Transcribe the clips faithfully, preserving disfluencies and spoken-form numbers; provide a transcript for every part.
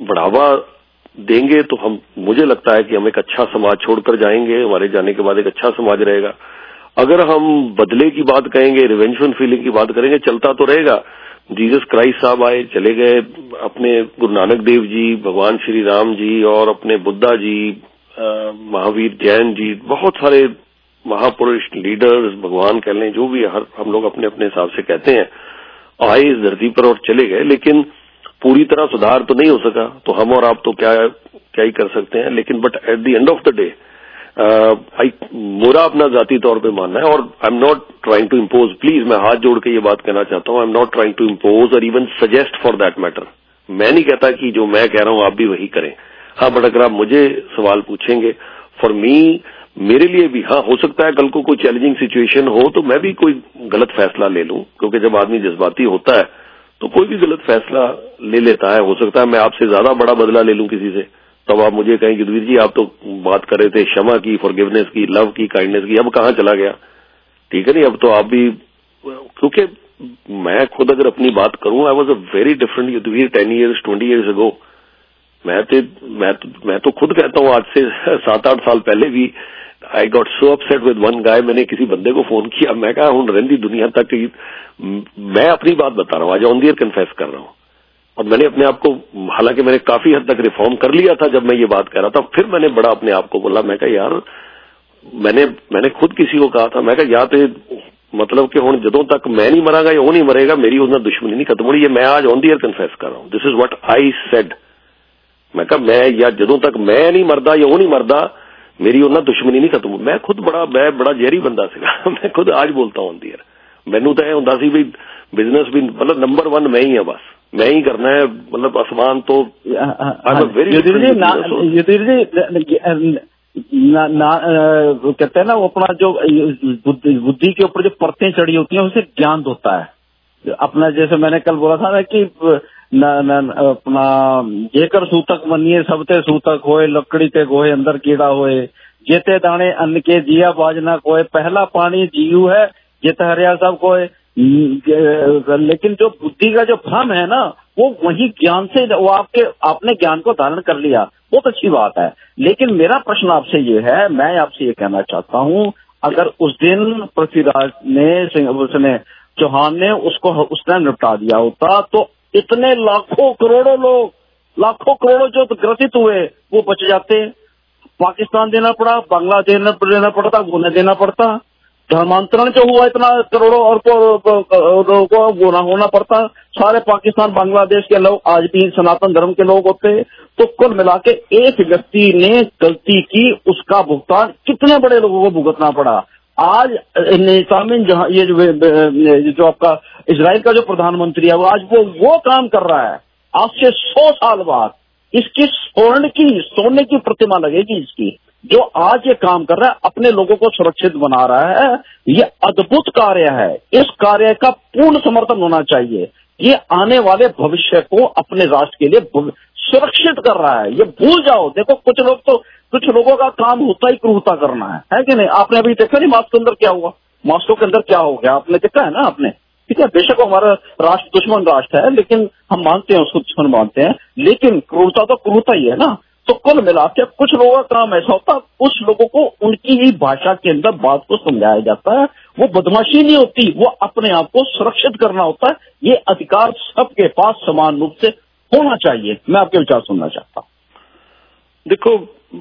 बढ़ावा देंगे तो हम, मुझे लगता है कि हम एक अच्छा समाज छोड़कर जाएंगे, हमारे जाने के बाद एक अच्छा समाज रहेगा। अगर हम बदले की बात कहेंगे, रिवेंजफुल फीलिंग की बात करेंगे, चलता तो रहेगा। जीसस क्राइस्ट साहब आए, चले गए, अपने गुरु नानक देव जी, भगवान श्री राम जी और अपने बुद्धा जी, महावीर जैन जी, बहुत सारे महापुरुष लीडर्स, भगवान कह लें, जो भी हर हम लोग अपने अपने हिसाब से कहते हैं, आए इस धरती पर और चले गए। लेकिन पूरी तरह सुधार तो नहीं हो सका, तो हम और आप तो क्या क्या ही कर सकते हैं। लेकिन but at the end of the day I मेरा अपना जाती तौर पे मानना है, और I am not trying to impose, please मैं हाथ जोड़ के ये बात कहना चाहता हूं, I am not trying to impose और even suggest for that matter. मैं नहीं कहता कि जो मैं कह रहा हूं आप भी वही करें। हाँ, बट अगर आप मुझे सवाल पूछेंगे, फॉर मी, मेरे लिए भी हाँ, हो सकता है कल को कोई चैलेंजिंग सिचुएशन हो तो मैं भी कोई गलत फैसला ले लूं, क्योंकि जब आदमी जज्बाती होता है तो कोई भी गलत फैसला ले लेता है। हो सकता है मैं आपसे ज्यादा बड़ा बदला ले लूं किसी से, तब आप मुझे कहें कि वीर जी आप तो बात कर रहे थे क्षमा की, फॉरगिवनेस की, लव की, काइंडनेस की, अब कहाँ चला गया? ठीक है नहीं, अब तो आप भी, क्योंकि मैं खुद अगर अपनी बात करूं, I was a very different Yudhvir ten years twenty years ago. मैं तो मैं तो मैं तो खुद कहता हूं आज से सात आठ साल पहले भी I got so upset with one guy. मैंने किसी बंदे को फोन किया, मैं कहा हूं रंदी दुनिया तक, मैं अपनी बात बता रहा हूं, आज ऑन द एयर कन्फेस कर रहा हूं। और मैंने अपने आप को, हालांकि मैंने काफी हद तक रिफॉर्म कर लिया था जब मैं ये बात कर रहा था, फिर मैंने बड़ा अपने आप को बोला, मैं कहा यार, मैंने मैंने खुद किसी को कहा था, मैं कहा या तो मतलब कि हुण जदों तक मैं नहीं मरांगा या वो नहीं मरेगा, मेरी उन्हें दुश्मनी नहीं खत्म हो रही। ये मैं आज ऑन द एयर कन्फेस कर रहा हूं, this is what I said. मैं कहा मैं या जदों तक मैं नहीं मरदा या वो नहीं मरदा, मेरी उन्हें दुश्मनी नहीं खत्म। मैं खुद बड़ा मैं बड़ा जहरी बंदा सीगा मैं खुद आज बोलता हूं ऑन द एयर। मैनू तो यह हुंदा सी भी बिजनेस भी मतलब नंबर वन मैं ही है, बस मैं ही करना है, मतलब आसमान तो वेरी कहते हैं ना, वो अपना जो बुद्धि के ऊपर जो परतें चढ़ी होती हैं उसे ज्ञान होता है अपना। जैसे मैंने कल बोला था ना कि न, न, अपना जेकर सूतक मनिए सबते सूतक होए, लकड़ी ते गोहे अंदर कीड़ा होए, जेते दाने अन्न के जिया बाजना कोए, पहला पानी जीव है जेत हरिया सब कोए। लेकिन जो बुद्धि का जो भ्रम है ना, वो वही ज्ञान से, वो आपके आपने ज्ञान को धारण कर लिया, बहुत अच्छी बात है। लेकिन मेरा प्रश्न आपसे ये है, मैं आपसे ये कहना चाहता हूँ, अगर उस दिन पृथ्वीराज ने उसने चौहान ने उसको उसने निपटा दिया होता तो इतने लाखों करोड़ों लोग, लाखों करोड़ों जो ग्रसित हुए वो बच जाते। पाकिस्तान देना पड़ा, बांग्लादेश देना पड़ता, वो न देना पड़ता। धर्मांतरण जो हुआ इतना करोड़ों और को वो ना होना पड़ता। सारे पाकिस्तान बांग्लादेश के लोग आज भी सनातन धर्म के लोग होते। तो कुल मिला के एक व्यक्ति ने गलती की, उसका भुगतान कितने बड़े लोगों को भुगतना पड़ा। आज नेतामिन जहां ये जो, जो आपका इजराइल का जो प्रधानमंत्री है, वो आज वो वो काम कर रहा है। आज से सौ साल बाद इसकी स्वर्ण की सोने की प्रतिमा लगेगी इसकी, जो आज ये काम कर रहा है, अपने लोगों को सुरक्षित बना रहा है। ये अद्भुत कार्य है, इस कार्य का पूर्ण समर्थन होना चाहिए। ये आने वाले भविष्य को अपने राष्ट्र के लिए सुरक्षित कर रहा है। ये भूल जाओ, देखो कुछ लोग तो कुछ लोगों का काम होता ही क्रूरता करना है, है कि नहीं? आपने अभी देखा नहीं मॉस्को के अंदर क्या हुआ, मॉस्को के अंदर क्या हो गया, आपने देखा है ना आपने। ठीक है, बेशक हमारा राष्ट्र दुश्मन राष्ट्र है, लेकिन हम मानते हैं उसको दुश्मन मानते हैं, लेकिन क्रूरता तो क्रूरता ही है ना। तो कुल मिला के कुछ लोगों का काम ऐसा होता है, कुछ लोगों को उनकी ही भाषा के अंदर बात को समझाया जाता है। वो बदमाशी नहीं होती, वो अपने आप को सुरक्षित करना होता है। ये अधिकार सबके पास समान रूप से होना चाहिए। मैं आपके विचार सुनना चाहता हूँ। देखो,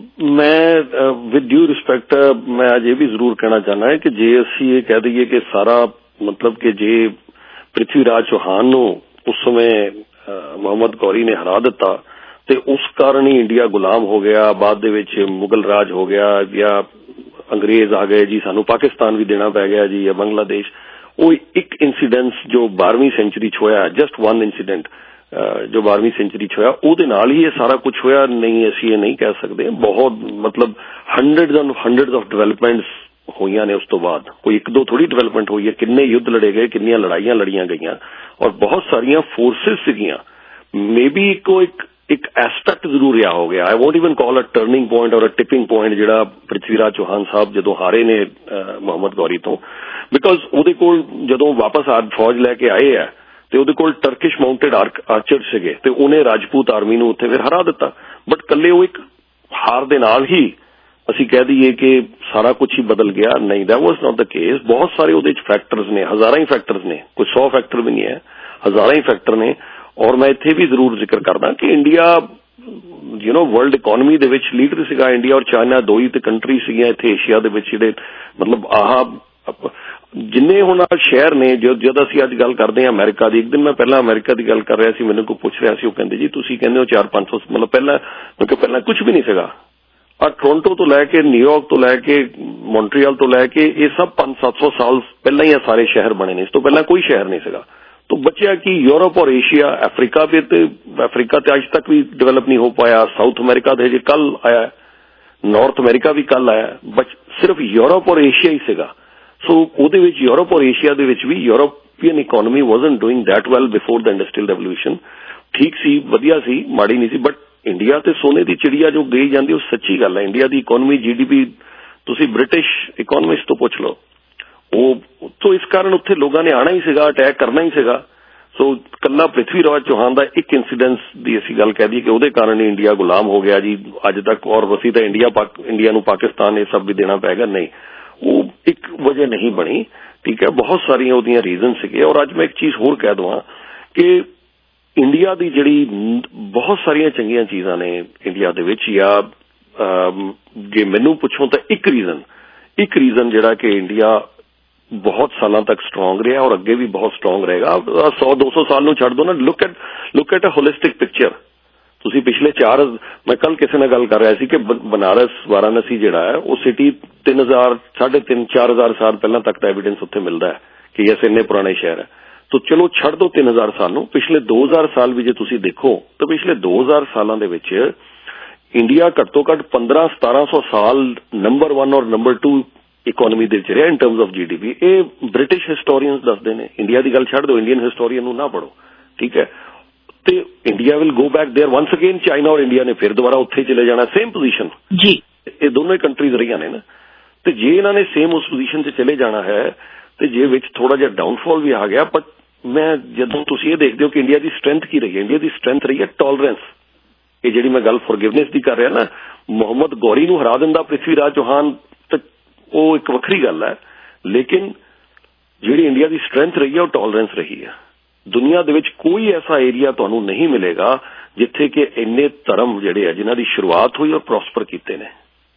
मैं विद ड्यू रिस्पेक्ट मैं आज ये भी जरूर कहना चाहना है कि जेएससी ये कह दी है कि सारा मतलब कि जे पृथ्वीराज चौहान उस समय मोहम्मद गौरी ने हरा दिता ते उस कारण ही इंडिया गुलाम हो गया, बाद दे विच मुगल राज हो गया या अंग्रेज आ गए जी, सानू पाकिस्तान भी देना पै गया जी या बांग्लादेश। वो एक इंसीडेंस जो बारहवीं सेंचुरी च होया, जस्ट वन इंसीडेंट जो बारहवीं सेंचुरी च होया, ਉਹਦੇ ਨਾਲ ही ये सारा कुछ होया नहीं, ਅਸੀਂ ਇਹ नहीं कह सकते। बहुत मतलब hundreds and hundreds of developments होईयां ने उस तो बाद, कोई एक दो थोड़ी डेवलपमेंट हुई है, किन्ने युद्ध लड़े गए, किन्नियां लड़ाइयां लड़ियां गईयां और बहुत सारियां फोर्सेस सीगियां। मे बी को एक एक एस्पेक्ट जरूर रहा हो गया। I won't even call a turning point और अ टिपिंग पॉइंट ਜਿਹੜਾ पृथ्वीराज चौहान साहब ਜਦੋਂ ਹਾਰੇ ਨੇ ਮੁਹੰਮਦ ਗੌਰੀ ਤੋਂ, ਬਿਕਾਜ਼ ਉਹਦੇ ਕੋਲ ਜਦੋਂ ਵਾਪਸ ਆ ਫੌਜ ਲੈ ਕੇ ਆਏ ਆ ਤੇ ਉਹਦੇ ਕੋਲ ਟਰਕਿਸ਼ ਮਾਊਂਟਡ ਆਰਚਰ ਸੀਗੇ ਤੇ ਉਹਨੇ ਰਾਜਪੂਤ ਆਰਮੀ ਨੂੰ ਉੱਥੇ ਫਿਰ ਹਰਾ ਦਿੱਤਾ। ਬਟ ਕੱਲੇ ਉਹ ਇੱਕ ਹਾਰ ਦੇ ਨਾਲ ਹੀ ਅਸੀਂ ਕਹਿ ਦਈਏ ਕਿ ਸਾਰਾ ਕੁਝ ਹੀ ਬਦਲ ਗਿਆ, ਨਹੀਂ, that was not the case। ਬਹੁਤ ਸਾਰੇ ਉਹਦੇ ਚ ਫੈਕਟਰਸ ਨੇ, ਹਜ਼ਾਰਾਂ ਹੀ ਫੈਕਟਰਸ ਨੇ, ਕੋਈ ਸੌ ਫੈਕਟਰ ਵੀ ਨਹੀਂ ਹੈ, ਹਜ਼ਾਰਾਂ ਹੀ ਫੈਕਟਰ ਨੇ। ਔਰ ਮੈਂ ਇੱਥੇ ਵੀ ਜ਼ਰੂਰ ਜ਼ਿਕਰ ਕਰਦਾ ਕਿ India you know world economy ਦੇ ਵਿੱਚ ਲੀਡਰ ਸੀਗਾ। ਇੰਡੀਆ ਔਰ ਚਾਈਨਾ ਦੋ ਹੀ ਤੇ ਕੰਟਰੀ ਸੀਗੀਆਂ ਇੱਥੇ ਏਸ਼ੀਆ ਦੇ ਵਿੱਚ ਜਿਹੜੇ ਮਤਲਬ ਆਹ ਜਿੰਨੇ ਹੁਣ ਸ਼ਹਿਰ ਨੇ। ਜਦ ਅਸੀਂ ਅੱਜ ਗੱਲ ਕਰਦੇ ਹਾਂ ਅਮਰੀਕਾ ਦੀ, ਇੱਕ ਦਿਨ ਮੈਂ ਪਹਿਲਾਂ ਅਮਰੀਕਾ ਦੀ ਗੱਲ ਕਰ ਰਿਹਾ ਸੀ, ਮੈਨੂੰ ਕੋਈ ਪੁੱਛ ਰਿਹਾ ਸੀ, ਉਹ ਕਹਿੰਦੇ ਜੀ ਤੁਸੀਂ ਕਹਿੰਦੇ ਹੋ ਚਾਰ ਪੰਜ ਸੌ ਮਤਲਬ ਪਹਿਲਾਂ, ਕਿਉਂਕਿ ਪਹਿਲਾਂ ਕੁਝ ਵੀ ਨਹੀਂ ਸੀਗਾ। ਆ ਟੋਰਾਂਟੋ ਤੋਂ ਲੈ ਕੇ ਨਿਊਯਾਰਕ ਤੋਂ ਲੈ ਕੇ ਮੌਂਟਰੀਅਲ ਤੋਂ ਲੈ ਕੇ ਇਹ ਸਭ ਪੰਜ ਸੱਤ ਸੌ ਸਾਲ ਪਹਿਲਾਂ ਹੀ ਇਹ ਸਾਰੇ ਸ਼ਹਿਰ ਬਣੇ ਨੇ। ਇਸ ਤੋਂ ਪਹਿਲਾਂ ਕੋਈ ਸ਼ਹਿਰ ਨਹੀਂ ਸੀਗਾ। तो बचा कि यूरोप और एशिया, अफ्रीका भी तो अफ्रीका तो आज तक भी डेवलप नहीं हो पाया। साउथ अमेरिका तो कल आया, नॉर्थ अमेरिका भी कल आया, बट सिर्फ यूरोप और एशिया ही सीगा। सो ਉਹਦੇ ਵਿੱਚ यूरोप और एशिया ਦੇ ਵਿੱਚ भी European economy wasn't doing that well before the industrial revolution। ठीक सी, ਵਧੀਆ ਸੀ, ਮਾੜੀ ਨਹੀਂ ਸੀ। बट इंडिया ਤੇ सोने ਦੀ चिड़िया जो गई ਜਾਂਦੀ ਉਹ ਸੱਚੀ ਗੱਲ ਹੈ। इंडिया ਦੀ इकोनॉमी जीडीपी ਤੁਸੀਂ ब्रिटिश इकोनॉमिस्ट ਤੋਂ ਪੁੱਛ ਲਓ, ਉਹ ਤੋਂ ਇਸ ਕਾਰਨ ਉੱਥੇ ਲੋਕਾਂ ਨੇ ਆਣਾ ਹੀ ਸੀਗਾ, ਅਟੈਕ ਕਰਨਾ ਹੀ ਸੀਗਾ। ਸੋ ਕੱਲਾ ਪ੍ਰਿਥਵੀ ਰਾਜ ਚੌਹਾਨ ਦਾ ਇੱਕ ਇਨਸੀਡੈਂਸ ਦੀ ਅਸੀਂ ਗੱਲ ਕਹਿ ਦਈਏ ਕਿ ਉਹਦੇ ਕਾਰਨ ਹੀ ਇੰਡੀਆ ਗੁਲਾਮ ਹੋ ਗਿਆ ਜੀ ਅੱਜ ਤੱਕ। ਔਰ ਅਸੀਂ ਤਾਂ ਇੰਡੀਆ ਇੰਡੀਆ ਨੂੰ ਪਾਕਿਸਤਾਨ ਇਹ ਸਭ ਵੀ ਦੇਣਾ ਪੈਗਾ, ਨਹੀਂ, ਉਹ ਇੱਕ ਵਜ੍ਹਾ ਨਹੀਂ ਬਣੀ। ਠੀਕ ਹੈ, ਬਹੁਤ ਸਾਰੀਆਂ ਉਹਦੀਆਂ ਰੀਜ਼ਨ ਸੀਗੇ। ਔਰ ਅੱਜ ਮੈਂ ਇੱਕ ਚੀਜ਼ ਹੋਰ ਕਹਿ ਦਵਾਂ ਕਿ ਇੰਡੀਆ ਦੀ ਜਿਹੜੀ ਬਹੁਤ ਸਾਰੀਆਂ ਚੰਗੀਆਂ ਚੀਜ਼ਾਂ ਨੇ ਇੰਡੀਆ ਦੇ ਵਿੱਚ, ਜਾਂ ਜੇ ਮੈਨੂੰ ਪੁੱਛੋ ਤਾਂ ਇੱਕ ਰੀਜ਼ਨ ਇੱਕ ਰੀਜ਼ਨ ਜਿਹੜਾ ਕਿ ਇੰਡੀਆ ਬਹੁਤ ਸਾਲਾਂ ਤੱਕ ਸਟਰੋਂਗ ਰਿਹਾ ਔਰ ਅੱਗੇ ਵੀ ਬਹੁਤ ਸਟਰੋਂਗ ਰਹੇਗਾ। ਸੌ ਦੋ ਸੌ ਸਾਲ ਨੂੰ ਛੱਡ ਦੋ ਨਾ, look at look at a holistic picture. ਤੁਸੀਂ ਪਿਛਲੇ ਚਾਰ, ਮੈਂ ਕੱਲ ਕਿਸੇ ਨਾਲ ਗੱਲ ਕਰ ਰਿਹਾ ਸੀ ਕਿ ਬਨਾਰਸ ਵਾਰਾਣਸੀ ਜਿਹੜਾ ਹੈ ਉਹ ਸਿਟੀ ਤਿੰਨ ਹਜ਼ਾਰ ਸਾਢੇ ਤਿੰਨ ਚਾਰ ਹਜ਼ਾਰ ਸਾਲ ਪਹਿਲਾਂ ਤੱਕ ਦਾ ਐਵੀਡੈਂਸ ਉੱਥੇ ਮਿਲਦਾ ਹੈ ਕਿ ਇਸ ਇੰਨੇ ਪੁਰਾਣੇ ਸ਼ਹਿਰ ਹੈ। ਤਾਂ ਚਲੋ ਛੱਡ ਦੋ ਤਿੰਨ ਹਜ਼ਾਰ ਸਾਲ ਨੂੰ, ਪਿਛਲੇ ਦੋ ਹਜ਼ਾਰ ਸਾਲ ਵੀ ਜੇ ਤੁਸੀਂ ਦੇਖੋ ਤਾਂ ਪਿਛਲੇ ਦੋ ਹਜ਼ਾਰ ਸਾਲਾਂ ਦੇ ਵਿੱਚ ਇੰਡੀਆ ਘੱਟੋ ਘੱਟ ਪੰਦਰਾਂ ਸਤਾਰਾਂ ਸੌ ਸਾਲ ਨੰਬਰ ਵਨ ਔਰ ਨੰਬਰ ਟੂ ਇਕੋਨਮੀ ਦੇ ਵਿੱਚ ਰਿਹਾ ਇਨ ਟਰਮਜ਼ ਆਫ ਜੀਡੀਪੀ। ਇਹ ਬ੍ਰਿਟਿਸ਼ ਹਿਸਟੋਰੀਅਨਸ ਦੱਸਦੇ ਨੇ, ਇੰਡੀਆ ਦੀ ਗੱਲ ਛੱਡ ਦਿਓ, ਇੰਡੀਅਨ ਹਿਸਟੋਰੀਅਨ ਨੂੰ ਨਾ ਪੜੋ। ਠੀਕ ਹੈ, ਤੇ India will go back there once again. China ਔਰ ਇੰਡੀਆ ਨੇ ਫਿਰ ਦੁਬਾਰਾ ਉੱਥੇ ਚਲੇ ਜਾਣਾ, ਸੇਮ ਪੋਜੀਸ਼ਨ ਜੀ। ਇਹ ਦੋਨੋਂ ਹੀ ਕੰਟਰੀਜ਼ ਰਹੀਆਂ ਨੇ ਨਾ, ਤੇ ਜੇ ਇਹਨਾਂ ਨੇ ਸੇਮ ਉਸ ਪੋਜੀਸ਼ਨ 'ਚ ਚਲੇ ਜਾਣਾ ਹੈ ਤੇ ਜੇ ਵਿੱਚ ਥੋੜਾ ਜਿਹਾ ਡਾਊਨਫਾਲ ਵੀ ਆ ਗਿਆ। ਪਰ ਮੈਂ ਜਦੋਂ ਤੁਸੀਂ ਇਹ ਦੇਖਦੇ ਹੋ ਕਿ ਇੰਡੀਆ ਦੀ ਸਟਰੈਂਥ ਕੀ ਰਹੀ ਹੈ, ਇੰਡੀਆ ਦੀ ਸਟਰੈਂਥ ਰਹੀ ਹੈ ਟੋਲਰੈਂਸ। ਇਹ ਜਿਹੜੀ ਮੈਂ ਗੱਲ ਫੋਰਗਿਵਨੈਸ ਦੀ ਕਰ ਰਿਹਾ ਨਾ, ਮੁਹੰਮਦ ਗੌਰੀ ਨੂੰ ਹਰਾ ਦਿੰਦਾ ਪ੍ਰਿਥਵੀ ਰਾਜ ਚੌਹਾਨ, ਉਹ ਇੱਕ ਵੱਖਰੀ ਗੱਲ ਹੈ। ਲੇਕਿਨ ਜਿਹੜੀ ਇੰਡੀਆ ਦੀ ਸਟਰੈਂਥ ਰਹੀ ਹੈ ਉਹ ਟੋਲਰੈਂਸ ਰਹੀ ਹੈ। ਦੁਨੀਆ ਦੇ ਵਿੱਚ ਕੋਈ ਐਸਾ ਏਰੀਆ ਤੁਹਾਨੂੰ ਨਹੀਂ ਮਿਲੇਗਾ ਜਿੱਥੇ ਕਿ ਇੰਨੇ ਧਰਮ ਜਿਹੜੇ ਆ ਜਿਨ੍ਹਾਂ ਦੀ ਸ਼ੁਰੂਆਤ ਹੋਈ ਔਰ ਪ੍ਰੋਸਪਰ ਕੀਤੇ ਨੇ,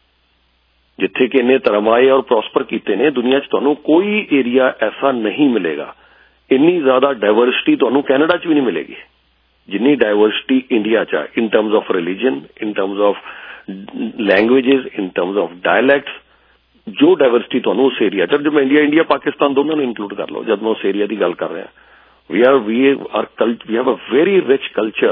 ਜਿੱਥੇ ਕਿ ਇੰਨੇ ਧਰਮ ਆਏ ਔਰ ਪ੍ਰੋਸਪਰ ਕੀਤੇ ਨੇ। ਦੁਨੀਆ 'ਚ ਤੁਹਾਨੂੰ ਕੋਈ ਏਰੀਆ ਐਸਾ ਨਹੀਂ ਮਿਲੇਗਾ। ਇੰਨੀ ਜ਼ਿਆਦਾ ਡਾਇਵਰਸਿਟੀ ਤੁਹਾਨੂੰ ਕੈਨੇਡਾ 'ਚ ਵੀ ਨਹੀਂ ਮਿਲੇਗੀ ਜਿੰਨੀ ਡਾਇਵਰਸਿਟੀ ਇੰਡੀਆ 'ਚ ਹੈ, in terms of religion, in terms of languages, in terms of dialects. ਜੋ ਡਾਇਵਰਸਿਟੀ ਤੁਹਾਨੂੰ ਉਸ ਏਰੀਆ 'ਚ, ਜਦ ਮੈਂ ਇੰਡੀਆ ਇੰਡੀਆ ਪਾਕਿਸਤਾਨ ਦੋਨਾਂ ਨੂੰ ਇਨਕਲੂਡ ਕਰ ਲਓ, ਜਦ ਮੈਂ ਉਸ ਏਰੀਆ ਦੀ ਗੱਲ ਕਰ ਰਿਹਾ, we are we are we have a very rich culture.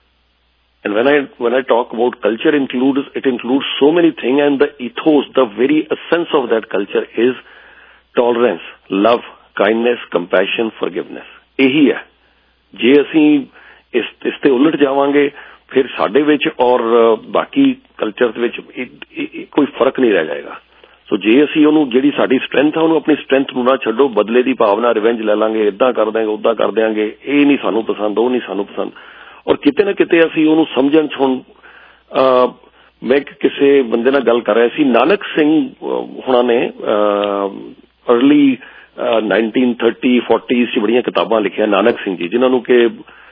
And when I when I talk about culture includes it includes so many thing and the ethos, the very essence of that culture is tolerance, love, kindness, compassion, forgiveness. ਇਹੀ ਹੈ। ਜੇ ਅਸੀਂ ਇਸ ਇਸ ਤੇ ਉਲਟ ਜਾਵਾਂਗੇ ਫਿਰ ਸਾਡੇ ਵਿੱਚ ਔਰ ਬਾਕੀ ਕਲਚਰ ਦੇ ਵਿੱਚ ਕੋਈ ਫਰਕ ਨਹੀਂ ਰਹਿ ਜਾਏਗਾ। ਸੋ ਜੇ ਅਸੀਂ ਉਹਨੂੰ ਜਿਹੜੀ ਸਾਡੀ ਸਟਰੈਂਥ ਆ ਉਹਨੂੰ ਆਪਣੀ ਸਟਰੈਂਥ ਨੂੰ ਨਾ ਛੱਡੋ, ਬਦਲੇ ਦੀ ਭਾਵਨਾ, ਰਿਵੈਂਜ ਲੈ ਲਾਂਗੇ, ਇੱਦਾਂ ਕਰ ਦਿਆਂਗੇ, ਉੱਦਾਂ ਕਰ ਦਿਆਂਗੇ, ਇਹ ਨਹੀਂ ਸਾਨੂੰ ਪਸੰਦ, ਉਹ ਨਹੀਂ ਸਾਨੂੰ ਪਸੰਦ। ਔਰ ਕਿਤੇ ਨਾ ਕਿਤੇ ਅਸੀਂ ਉਹਨੂੰ ਸਮਝਣ 'ਚ ਹੁਣ ਮੈਂ ਕਿਸੇ ਬੰਦੇ ਨਾਲ ਗੱਲ ਕਰ ਰਿਹਾ ਸੀ, ਨਾਨਕ ਸਿੰਘ ਹੁਣਾਂ ਨੇ ਅਰਲੀ ਨਾਈਨਟੀਨ ਥਰਟੀ ਫੋਰਟੀਜ਼ 'ਚ ਬੜੀਆਂ ਕਿਤਾਬਾਂ ਲਿਖੀਆਂ, ਨਾਨਕ ਸਿੰਘ ਜੀ, ਜਿਨ੍ਹਾਂ ਨੂੰ ਕਿ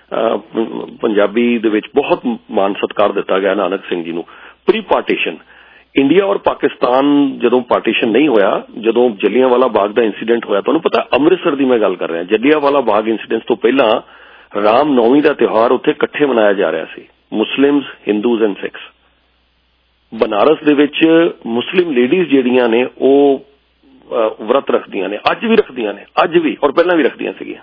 ਪੰਜਾਬੀ ਦੇ ਵਿੱਚ ਬਹੁਤ ਮਾਣ ਸਤਿਕਾਰ ਦਿੱਤਾ ਗਿਆ ਨਾਨਕ ਸਿੰਘ ਜੀ ਨੂੰ। ਪ੍ਰੀ ਪਾਰਟੀਸ਼ਨ ਇੰਡੀਆ ਔਰ ਪਾਕਿਸਤਾਨ ਜਦੋਂ ਪਾਰਟੀਸ਼ਨ ਨਹੀਂ ਹੋਇਆ, ਜਦੋਂ ਜਲਿਆਂਵਾਲਾ ਬਾਗ ਦਾ ਇੰਸੀਡੈਂਟ ਹੋਇਆ, ਤੁਹਾਨੂੰ ਪਤਾ ਅੰਮ੍ਰਿਤਸਰ ਦੀ ਮੈਂ ਗੱਲ ਕਰ ਰਿਹਾ, ਜਲਿਆਂਵਾਲਾ ਬਾਗ ਇੰਸੀਡੈਂਟ ਤੋਂ ਪਹਿਲਾਂ ਰਾਮ ਨੌਮੀ ਦਾ ਤਿਉਹਾਰ ਉੱਥੇ ਇਕੱਠੇ ਮਨਾਇਆ ਜਾ ਰਿਹਾ ਸੀ, Muslims, Hindus and Sikhs. Banaras ਦੇ ਵਿੱਚ ਮੁਸਲਿਮ ਲੇਡੀਜ਼ ਜਿਹੜੀਆਂ ਨੇ ਉਹ ਵਰਤ ਰੱਖਦੀਆਂ ਨੇ, ਅੱਜ ਵੀ ਰੱਖਦੀਆਂ ਨੇ, ਅੱਜ ਵੀ, ਔਰ ਪਹਿਲਾਂ ਵੀ ਰੱਖਦੀਆਂ ਸੀਗੀਆਂ।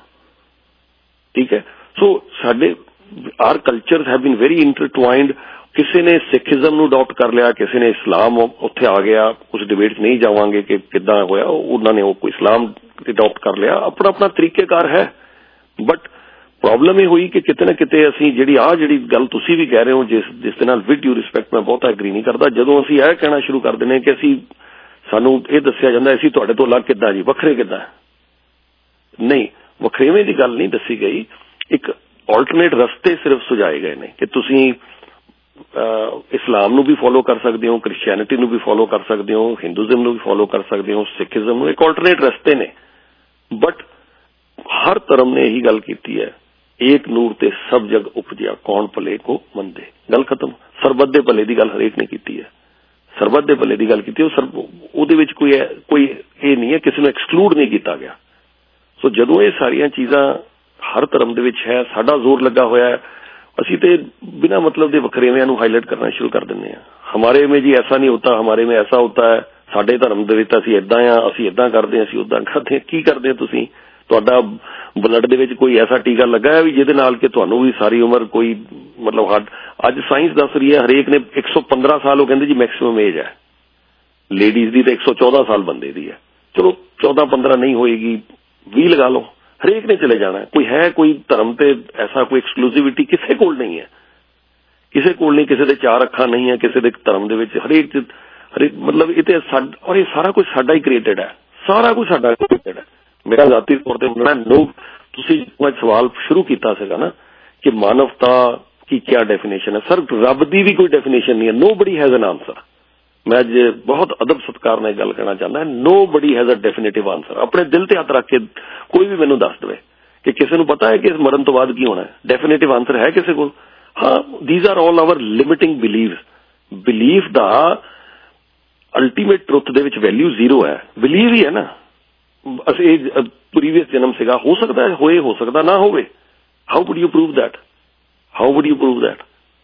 ਠੀਕ ਹੈ, ਸੋ ਸਾਡੇ are cultures have been very intertwined. ਕਿਸੇ ਨੇ ਸਿੱਖੀਜ਼ਮ ਨੂੰ ਅਡਾਪਟ ਕਰ ਲਿਆ, ਕਿਸੇ ਨੇ ਇਸਲਾਮ ਉੱਥੇ ਆ ਗਿਆ। ਉਸ ਡਿਬੇਟ 'ਚ ਨਹੀਂ ਜਾਵਾਂਗੇ ਕਿ ਕਿੱਦਾਂ ਹੋਇਆ, ਉਹਨਾਂ ਨੇ ਉਹ ਕੋਈ ਇਸਲਾਮ ਅਡਾਪਟ ਕਰ ਲਿਆ, ਆਪਣਾ ਆਪਣਾ ਤਰੀਕੇਕਾਰ ਹੈ। ਬਟ ਪ੍ਰੋਬਲਮ ਇਹ ਹੋਈ ਕਿ ਕਿਤੇ ਨਾ ਕਿਤੇ ਅਸੀਂ ਜਿਹੜੀ ਆਹ ਜਿਹੜੀ ਗੱਲ ਤੁਸੀਂ ਵੀ ਕਹਿ ਰਹੇ ਹੋ, ਜਿਸ ਜਿਸ ਦੇ ਨਾਲ ਵਿਦ ਡਿਊ ਰਿਸਪੈਕਟ ਮੈਂ ਬਹੁਤਾ ਐਗਰੀ ਨਹੀਂ ਕਰਦਾ, ਜਦੋਂ ਅਸੀਂ ਇਹ ਕਹਿਣਾ ਸ਼ੁਰੂ ਕਰ ਦਿੰਦੇ ਕਿ ਅਸੀਂ ਸਾਨੂੰ ਇਹ ਦੱਸਿਆ ਜਾਂਦਾ ਅਸੀਂ ਤੁਹਾਡੇ ਤੋਂ ਅਲੱਗ ਕਿੱਦਾਂ ਜੀ, ਵੱਖਰੇ ਕਿੱਦਾਂ, ਨਹੀਂ, ਵਖਰੇਵੇਂ ਦੀ ਗੱਲ ਨਹੀਂ ਦੱਸੀ ਗਈ, ਇੱਕ ਆਲਟਰਨੇਟ ਰਸਤੇ ਸਿਰਫ ਸੁਝਾਏ ਗਏ ਨੇ ਕਿ ਤੁਸੀਂ ਇਸਲਾਮ ਨੂੰ ਵੀ ਫੋਲੋ ਕਰ ਸਕਦੇ ਹੋ, ਕ੍ਰਿਸਚੀਅਨਿਟੀ ਨੂੰ ਵੀ ਫੋਲੋ ਕਰ ਸਕਦੇ ਹੋ, ਹਿੰਦੂਇਜ਼ਮ ਨੂੰ ਵੀ ਫੋਲੋ ਕਰ ਸਕਦੇ ਹੋ, ਸਿੱਖੀਜ਼ਮ ਨੂੰ, ਇੱਕ ਆਲਟਰਨੇਟ ਰਸਤੇ ਨੇ। ਬਟ ਹਰ ਧਰਮ ਨੇ ਇਹੀ ਗੱਲ ਕੀਤੀ ਹੈ, ਏਕ ਨੂਰ ਤੇ ਸਭ ਜਗ ਉਪਜਿਆ, ਕੌਣ ਭਲੇ ਕੋ ਮੰਦੇ, ਗੱਲ ਖਤਮ। ਸਰਬੱਤ ਦੇ ਭਲੇ ਦੀ ਗੱਲ ਹਰੇਕ ਨੇ ਕੀਤੀ ਹੈ, ਸਰਬੱਤ ਦੇ ਭਲੇ ਦੀ ਗੱਲ ਕੀਤੀ, ਉਹ ਉਹਦੇ ਵਿੱਚ ਕੋਈ ਕੋਈ ਇਹ ਨਹੀਂ ਹੈ, ਕਿਸੇ ਨੂੰ ਐਕਸਕਲੂਡ ਨਹੀਂ ਕੀਤਾ ਗਿਆ। ਸੋ ਜਦੋਂ ਇਹ ਸਾਰੀਆਂ ਚੀਜ਼ਾਂ ਹਰ ਧਰਮ ਦੇ ਵਿੱਚ ਹੈ, ਸਾਡਾ ਜ਼ੋਰ ਲੱਗਾ ਹੋਇਆ ਹੈ, ਅਸੀਂ ਤੇ ਬਿਨਾਂ ਮਤਲਬ ਦੇ ਵਖਰੇਵਿਆਂ ਨੂੰ ਹਾਈਲਾਈਟ ਕਰਨਾ ਸ਼ੁਰੂ ਕਰ ਦਿੰਦੇ ਹਾਂ। ਹਮਾਰੇ ਮੇਂ ਜੀ ਐਸਾ ਨਹੀਂ ਹੋਤਾ, ਹਮਾਰੇ ਮੇਂ ਐਸਾ ਹੋਤਾ ਹੈ, ਸਾਡੇ ਧਰਮ ਦੇ ਵਿੱਚ ਅਸੀਂ ਏਦਾਂ ਆ, ਅਸੀਂ ਏਦਾਂ ਕਰਦੇ ਹਾਂ, ਅਸੀਂ ਉਦਾਂ ਕਰਦੇ ਹਾਂ। ਕੀ ਕਰਦੇ ਹੋ ਤੁਸੀਂ? ਤੁਹਾਡਾ ਬਲੱਡ ਦੇ ਵਿੱਚ ਕੋਈ ਐਸਾ ਟੀਕਾ ਲੱਗਾ ਹੈ ਵੀ ਜਿਹਦੇ ਨਾਲ ਕਿ ਤੁਹਾਨੂੰ ਵੀ ਸਾਰੀ ਉਮਰ ਕੋਈ ਮਤਲਬ ਅੱਜ ਸਾਇੰਸ ਦੱਸ ਰਹੀ ਹੈ ਹਰੇਕ ਨੇ ਇੱਕ ਸੌ ਪੰਦਰਾਂ ਸਾਲ ਉਹ ਕਹਿੰਦੇ ਜੀ ਮੈਕਸਿਮਮ ਏਜ ਹੈ ਲੇਡੀਜ਼ ਦੀ, ਤੇ ਇੱਕ ਸੌ ਚੌਦਾਂ ਸਾਲ ਬੰਦੇ ਦੀ ਹੈ। ਚਲੋ ਚੌਦਾਂ ਪੰਦਰਾਂ ਨਹੀਂ ਹੋਏਗੀ, ਵੀਹ ਲਗਾ ਲਓ, ਹਰੇਕ ਨੇ ਚਲੇ ਜਾਣਾ। ਕੋਈ ਹੈ ਕੋਈ ਧਰਮ ਤੇ ਐਸਾ ਕੋਈ ਐਕਸਕਲੂਸਿਵਿਟੀ ਕਿਸੇ ਕੋਲ ਨਹੀਂ ਹੈ, ਕਿਸੇ ਕੋਲ ਨਹੀਂ, ਕਿਸੇ ਦੇ ਚਾਰ ਅੱਖਾਂ ਨਹੀਂ ਹੈ ਕਿਸੇ ਦੇ ਧਰਮ ਦੇ ਵਿੱਚ, ਹਰੇਕ ਹਰੇਕ ਮਤਲਬ ਇਹ ਤੇ ਔਰ ਇਹ ਸਾਰਾ ਕੁਝ ਸਾਡਾ ਹੀ ਕ੍ਰੀਏਟਡ ਹੈ, ਸਾਰਾ ਕੁਝ ਸਾਡਾ ਕ੍ਰੀਏਟਡ ਹੈ। ਮੇਰਾ ਜ਼ਾਤੀ ਤੌਰ ਤੇ ਮੰਨਣਾ, ਲੋਕ ਤੁਸੀਂ ਸਵਾਲ ਸ਼ੁਰੂ ਕੀਤਾ ਸੀਗਾ ਨਾ ਕਿ ਮਾਨਵਤਾ की क्या डेफिनेशन है, सर रब की भी कोई डेफिनेशन नहीं है, nobody has an answer. मैं अज बहुत अदब सत्कार नाल गल करना चाहता, nobody has a definitive answer. अपने दिल ते हथ रख के कोई भी मैनूं दस दे कि किसी नूं पता है कि इस मरण तो बाद की होना है, डेफिनेटिव आंसर है किसी को? हाँ, these are all our limiting believes. Belief दा अल्टीमेट ट्रुथ दे विच वैल्यू जीरो है, बिलीव ही है ना। असि प्रीवियस जन्म सीगा, हो सकता है होए, हो सकता ना होवे। How would you prove that? How would you prove that?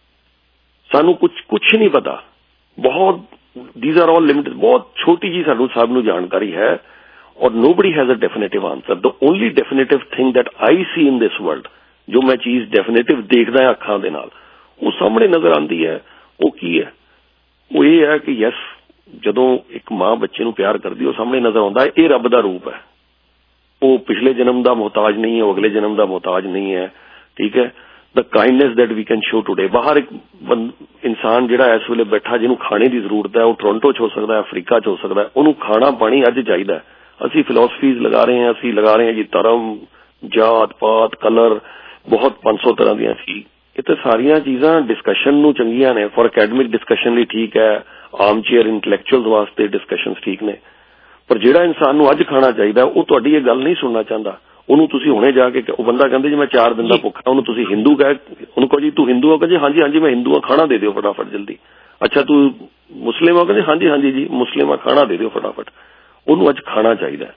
सानू कुछ कुछ नहीं पता, बहुत दीज आर ऑल लिमिटेड, बहुत छोटी जी सानू सब नू जानकारी है और nobody has a definitive answer. The only definitive thing that I see in this world, जो मैं चीज डेफिनेटिव देखदा है अखां दे नाल, वो सामने नजर आती है, वो की है? वो ये है कि यस, जदों एक मां बच्चे नू प्यार करदी, वो सामने नजर आउंदा है, ये रब दा रूप है। वो पिछले जन्म दा मोहताज नहीं है, वो अगले जन्म दा मोहताज नहीं है, ठीक है। The kindness that we can show today, बाहर एक इंसान जिहड़ा इस वेले बैठा जिन्होंने खाने की जरूरत है, वो टोरंटो च हो सकता है, अफ्रीका च हो सकता है, उन्होंने खाना पानी अज चाहिए। असी फिलोसफीज लगा रहे हैं, असी लगा रहे हैं जी धर्म, जात पात, कलर, बहुत पांच सौ तरह दी सी। ये तो सारिया चीज़ां डिस्कशन नूं चंगियां ने, फॉर अकैडमिक डिस्कशन लिए ठीक है, आम चेयर इंटलैक्चुअल्स वास्ते डिस्कशन ठीक ने, पर जिहड़ा इंसान नूं अज खाना चाहिए वो तुहाडी ये गल नहीं सुनना चाहता। ਉਹਨੂੰ ਤੁਸੀਂ ਹੁਣੇ ਜਾ ਕੇ ਉਹ ਬੰਦਾ ਕਹਿੰਦੇ ਜੀ ਮੈਂ ਚਾਰ ਦਿਨ ਦਾ ਭੁੱਖਾ, ਉਹਨੂੰ ਤੁਸੀਂ ਹਿੰਦੂ ਕਹੇ, ਉਹਨੂੰ ਕਹੋ ਜੀ ਤੂੰ ਹਿੰਦੂ ਹੋ, ਕਹਿੰਦੇ ਹਾਂਜੀ ਹਾਂਜੀ ਮੈਂ ਹਿੰਦੂ ਆ, ਖਾਣਾ ਦੇ ਦਿਓ ਫਟਾਫਟ ਜਲਦੀ। ਅੱਛਾ ਤੂੰ ਮੁਸਲਿਮ ਹੋ, ਕਹਿੰਦੇ ਹਾਂਜੀ ਹਾਂਜੀ ਜੀ ਮੁਸਲਿਮ ਆ, ਖਾਣਾ ਦੇ ਦਿਓ ਫਟਾਫਟ। ਉਹਨੂੰ ਅੱਜ ਖਾਣਾ ਚਾਹੀਦਾ,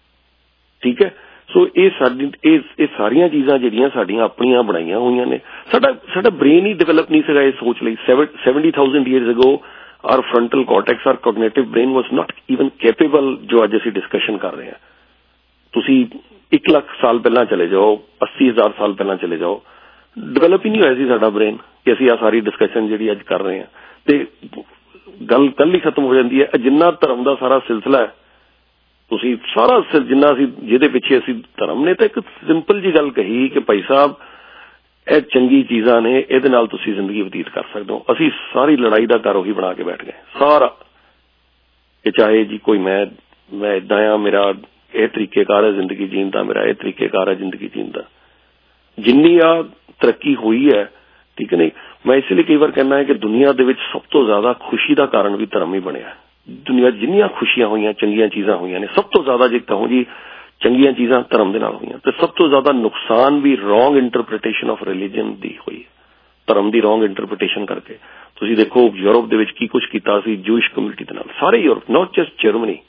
ਠੀਕ ਹੈ। ਸੋ ਇਹ ਸਾਡੀ ਇਹ ਇਹ ਸਾਰੀਆਂ ਚੀਜ਼ਾਂ ਜਿਹੜੀਆਂ ਸਾਡੀਆਂ ਆਪਣੀਆਂ ਬਣਾਈਆਂ ਹੋਈਆਂ ਨੇ, ਸਾਡਾ ਸਾਡਾ ਬ੍ਰੇਨ ਹੀ ਡਿਵੈਲਪ ਨਹੀਂ ਸੀਗਾ ਇਹ ਸੋਚ ਲਈ। Seventy thousand years ago our frontal cortex, our cognitive brain was not even capable ਜੋ ਅੱਜ ਅਸੀਂ ਡਿਸਕਸ਼ਨ ਕਰ ਰਹੇ ਹਾਂ। ਤੁਸੀਂ एक लाख साल पहला चले जाओ, अस्सी हजार साल पहला चले जाओ, डिवेलप ही नहीं होया सी साडा ब्रेन कि असीं आ सारी डिस्कशन जिहड़ी अज कर रहे हैं, ते गल कल ही खत्म हो जाती है। जिन्ना धर्म का सारा सिलसिला है, तुसीं सारा जिन्ना असीं जिहदे पिछे असीं धर्म ने तो एक सिंपल जी गल कही कि भाई साहब ਇਹ चंगी चीज़ां ने, इहदे नाल तुसीं जिंदगी बतीत कर सकते हो। असीं सारी लड़ाई का घर उही बना के बैठ गए सारा, कि चाहे जी कोई मैं मैं इदां आ, मेरा ਇਹ ਤਰੀਕੇਕਾਰ ਹੈ ਜ਼ਿੰਦਗੀ ਜੀਣ ਦਾ, ਮੇਰਾ ਇਹ ਤਰੀਕੇਕਾਰ ਹੈ ਜ਼ਿੰਦਗੀ ਜੀਣ ਦਾ। ਜਿੰਨੀ ਆ ਤਰੱਕੀ ਹੋਈ ਹੈ, ਠੀਕ ਹੈ ਨਹੀਂ, ਮੈਂ ਇਸ ਲਈ ਕਈ ਵਾਰ ਕਹਿੰਦਾ ਹੈ ਕਿ ਦੁਨੀਆ ਦੇ ਵਿੱਚ ਸਭ ਤੋਂ ਜ਼ਿਆਦਾ ਖੁਸ਼ੀ ਦਾ ਕਾਰਨ ਵੀ ਧਰਮ ਹੀ ਬਣਿਆ। ਦੁਨੀਆ ਜਿੰਨੀਆਂ ਖੁਸ਼ੀਆਂ ਹੋਈਆਂ, ਚੰਗੀਆਂ ਚੀਜ਼ਾਂ ਹੋਈਆਂ ਨੇ, ਸਭ ਤੋਂ ਜ਼ਿਆਦਾ ਜੇ ਕਹੂੰ ਜੀ ਚੰਗੀਆਂ ਚੀਜ਼ਾਂ ਧਰਮ ਦੇ ਨਾਲ ਹੋਈਆਂ, ਤੇ ਸਭ ਤੋਂ ਜ਼ਿਆਦਾ ਨੁਕਸਾਨ ਵੀ ਰੋਂਗ ਇੰਟਰਪ੍ਰੀਟੇਸ਼ਨ ਆਫ ਰਿਲੀਜਨ ਦੀ ਹੋਈ ਹੈ, ਧਰਮ ਦੀ ਰੋਂਗ ਇੰਟਰਪ੍ਰੀਟੇਸ਼ਨ ਕਰਕੇ। ਤੁਸੀਂ ਦੇਖੋ ਯੂਰਪ ਦੇ ਵਿੱਚ ਕੀ ਕੁਝ ਕੀਤਾ ਸੀ ਜੂਇਸ਼ ਕਮਿਊਨਿਟੀ ਦੇ ਨਾਲ, ਸਾਰੇ ਯੂਰਪ, ਨॉट जस्ट ਜਰਮਨੀ,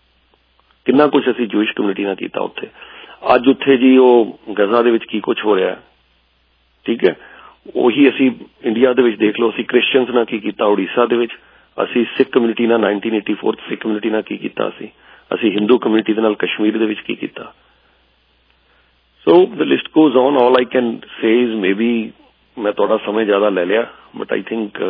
ਕਿੰਨਾ ਕੁਛ ਅਸੀਂ ਜੂਇਸ਼ ਕਮਿਊਨਿਟੀ ਨਾਲ ਕੀਤਾ ਉੱਥੇ। ਅੱਜ ਉੱਥੇ ਜੀ ਉਹ ਗਜ਼ਾ ਦੇ ਵਿੱਚ ਕੀ ਕੁਛ ਹੋ ਰਿਹਾ, ਠੀਕ ਹੈ। ਉਹੀ ਅਸੀਂ ਇੰਡੀਆ ਦੇ ਵਿੱਚ ਦੇਖ ਲਓ, ਅਸੀਂ ਕ੍ਰਿਸਚੀਅਨਸ ਨਾਲ ਕੀ ਕੀਤਾ ਉੜੀਸਾ ਦੇ ਵਿੱਚ, ਅਸੀਂ ਸਿੱਖ ਕਮਿਊਨਿਟੀ ਨਾਲ nineteen eighty four Sikh community ਨਾਲ ਕੀ ਕੀਤਾ ਅਸੀਂ, ਅਸੀਂ ਹਿੰਦੂ ਕਮਿਊਨਿਟੀ ਦੇ ਨਾਲ ਕਸ਼ਮੀਰ ਦੇ ਵਿੱਚ ਕੀ ਕੀਤਾ। So the list goes on. All I can say is maybe ਮੈਂ ਤੁਹਾਡਾ ਸਮੇਂ ਜ਼ਿਆਦਾ ਲੈ ਲਿਆ, ਬਟ ਆਈ ਥਿੰਕ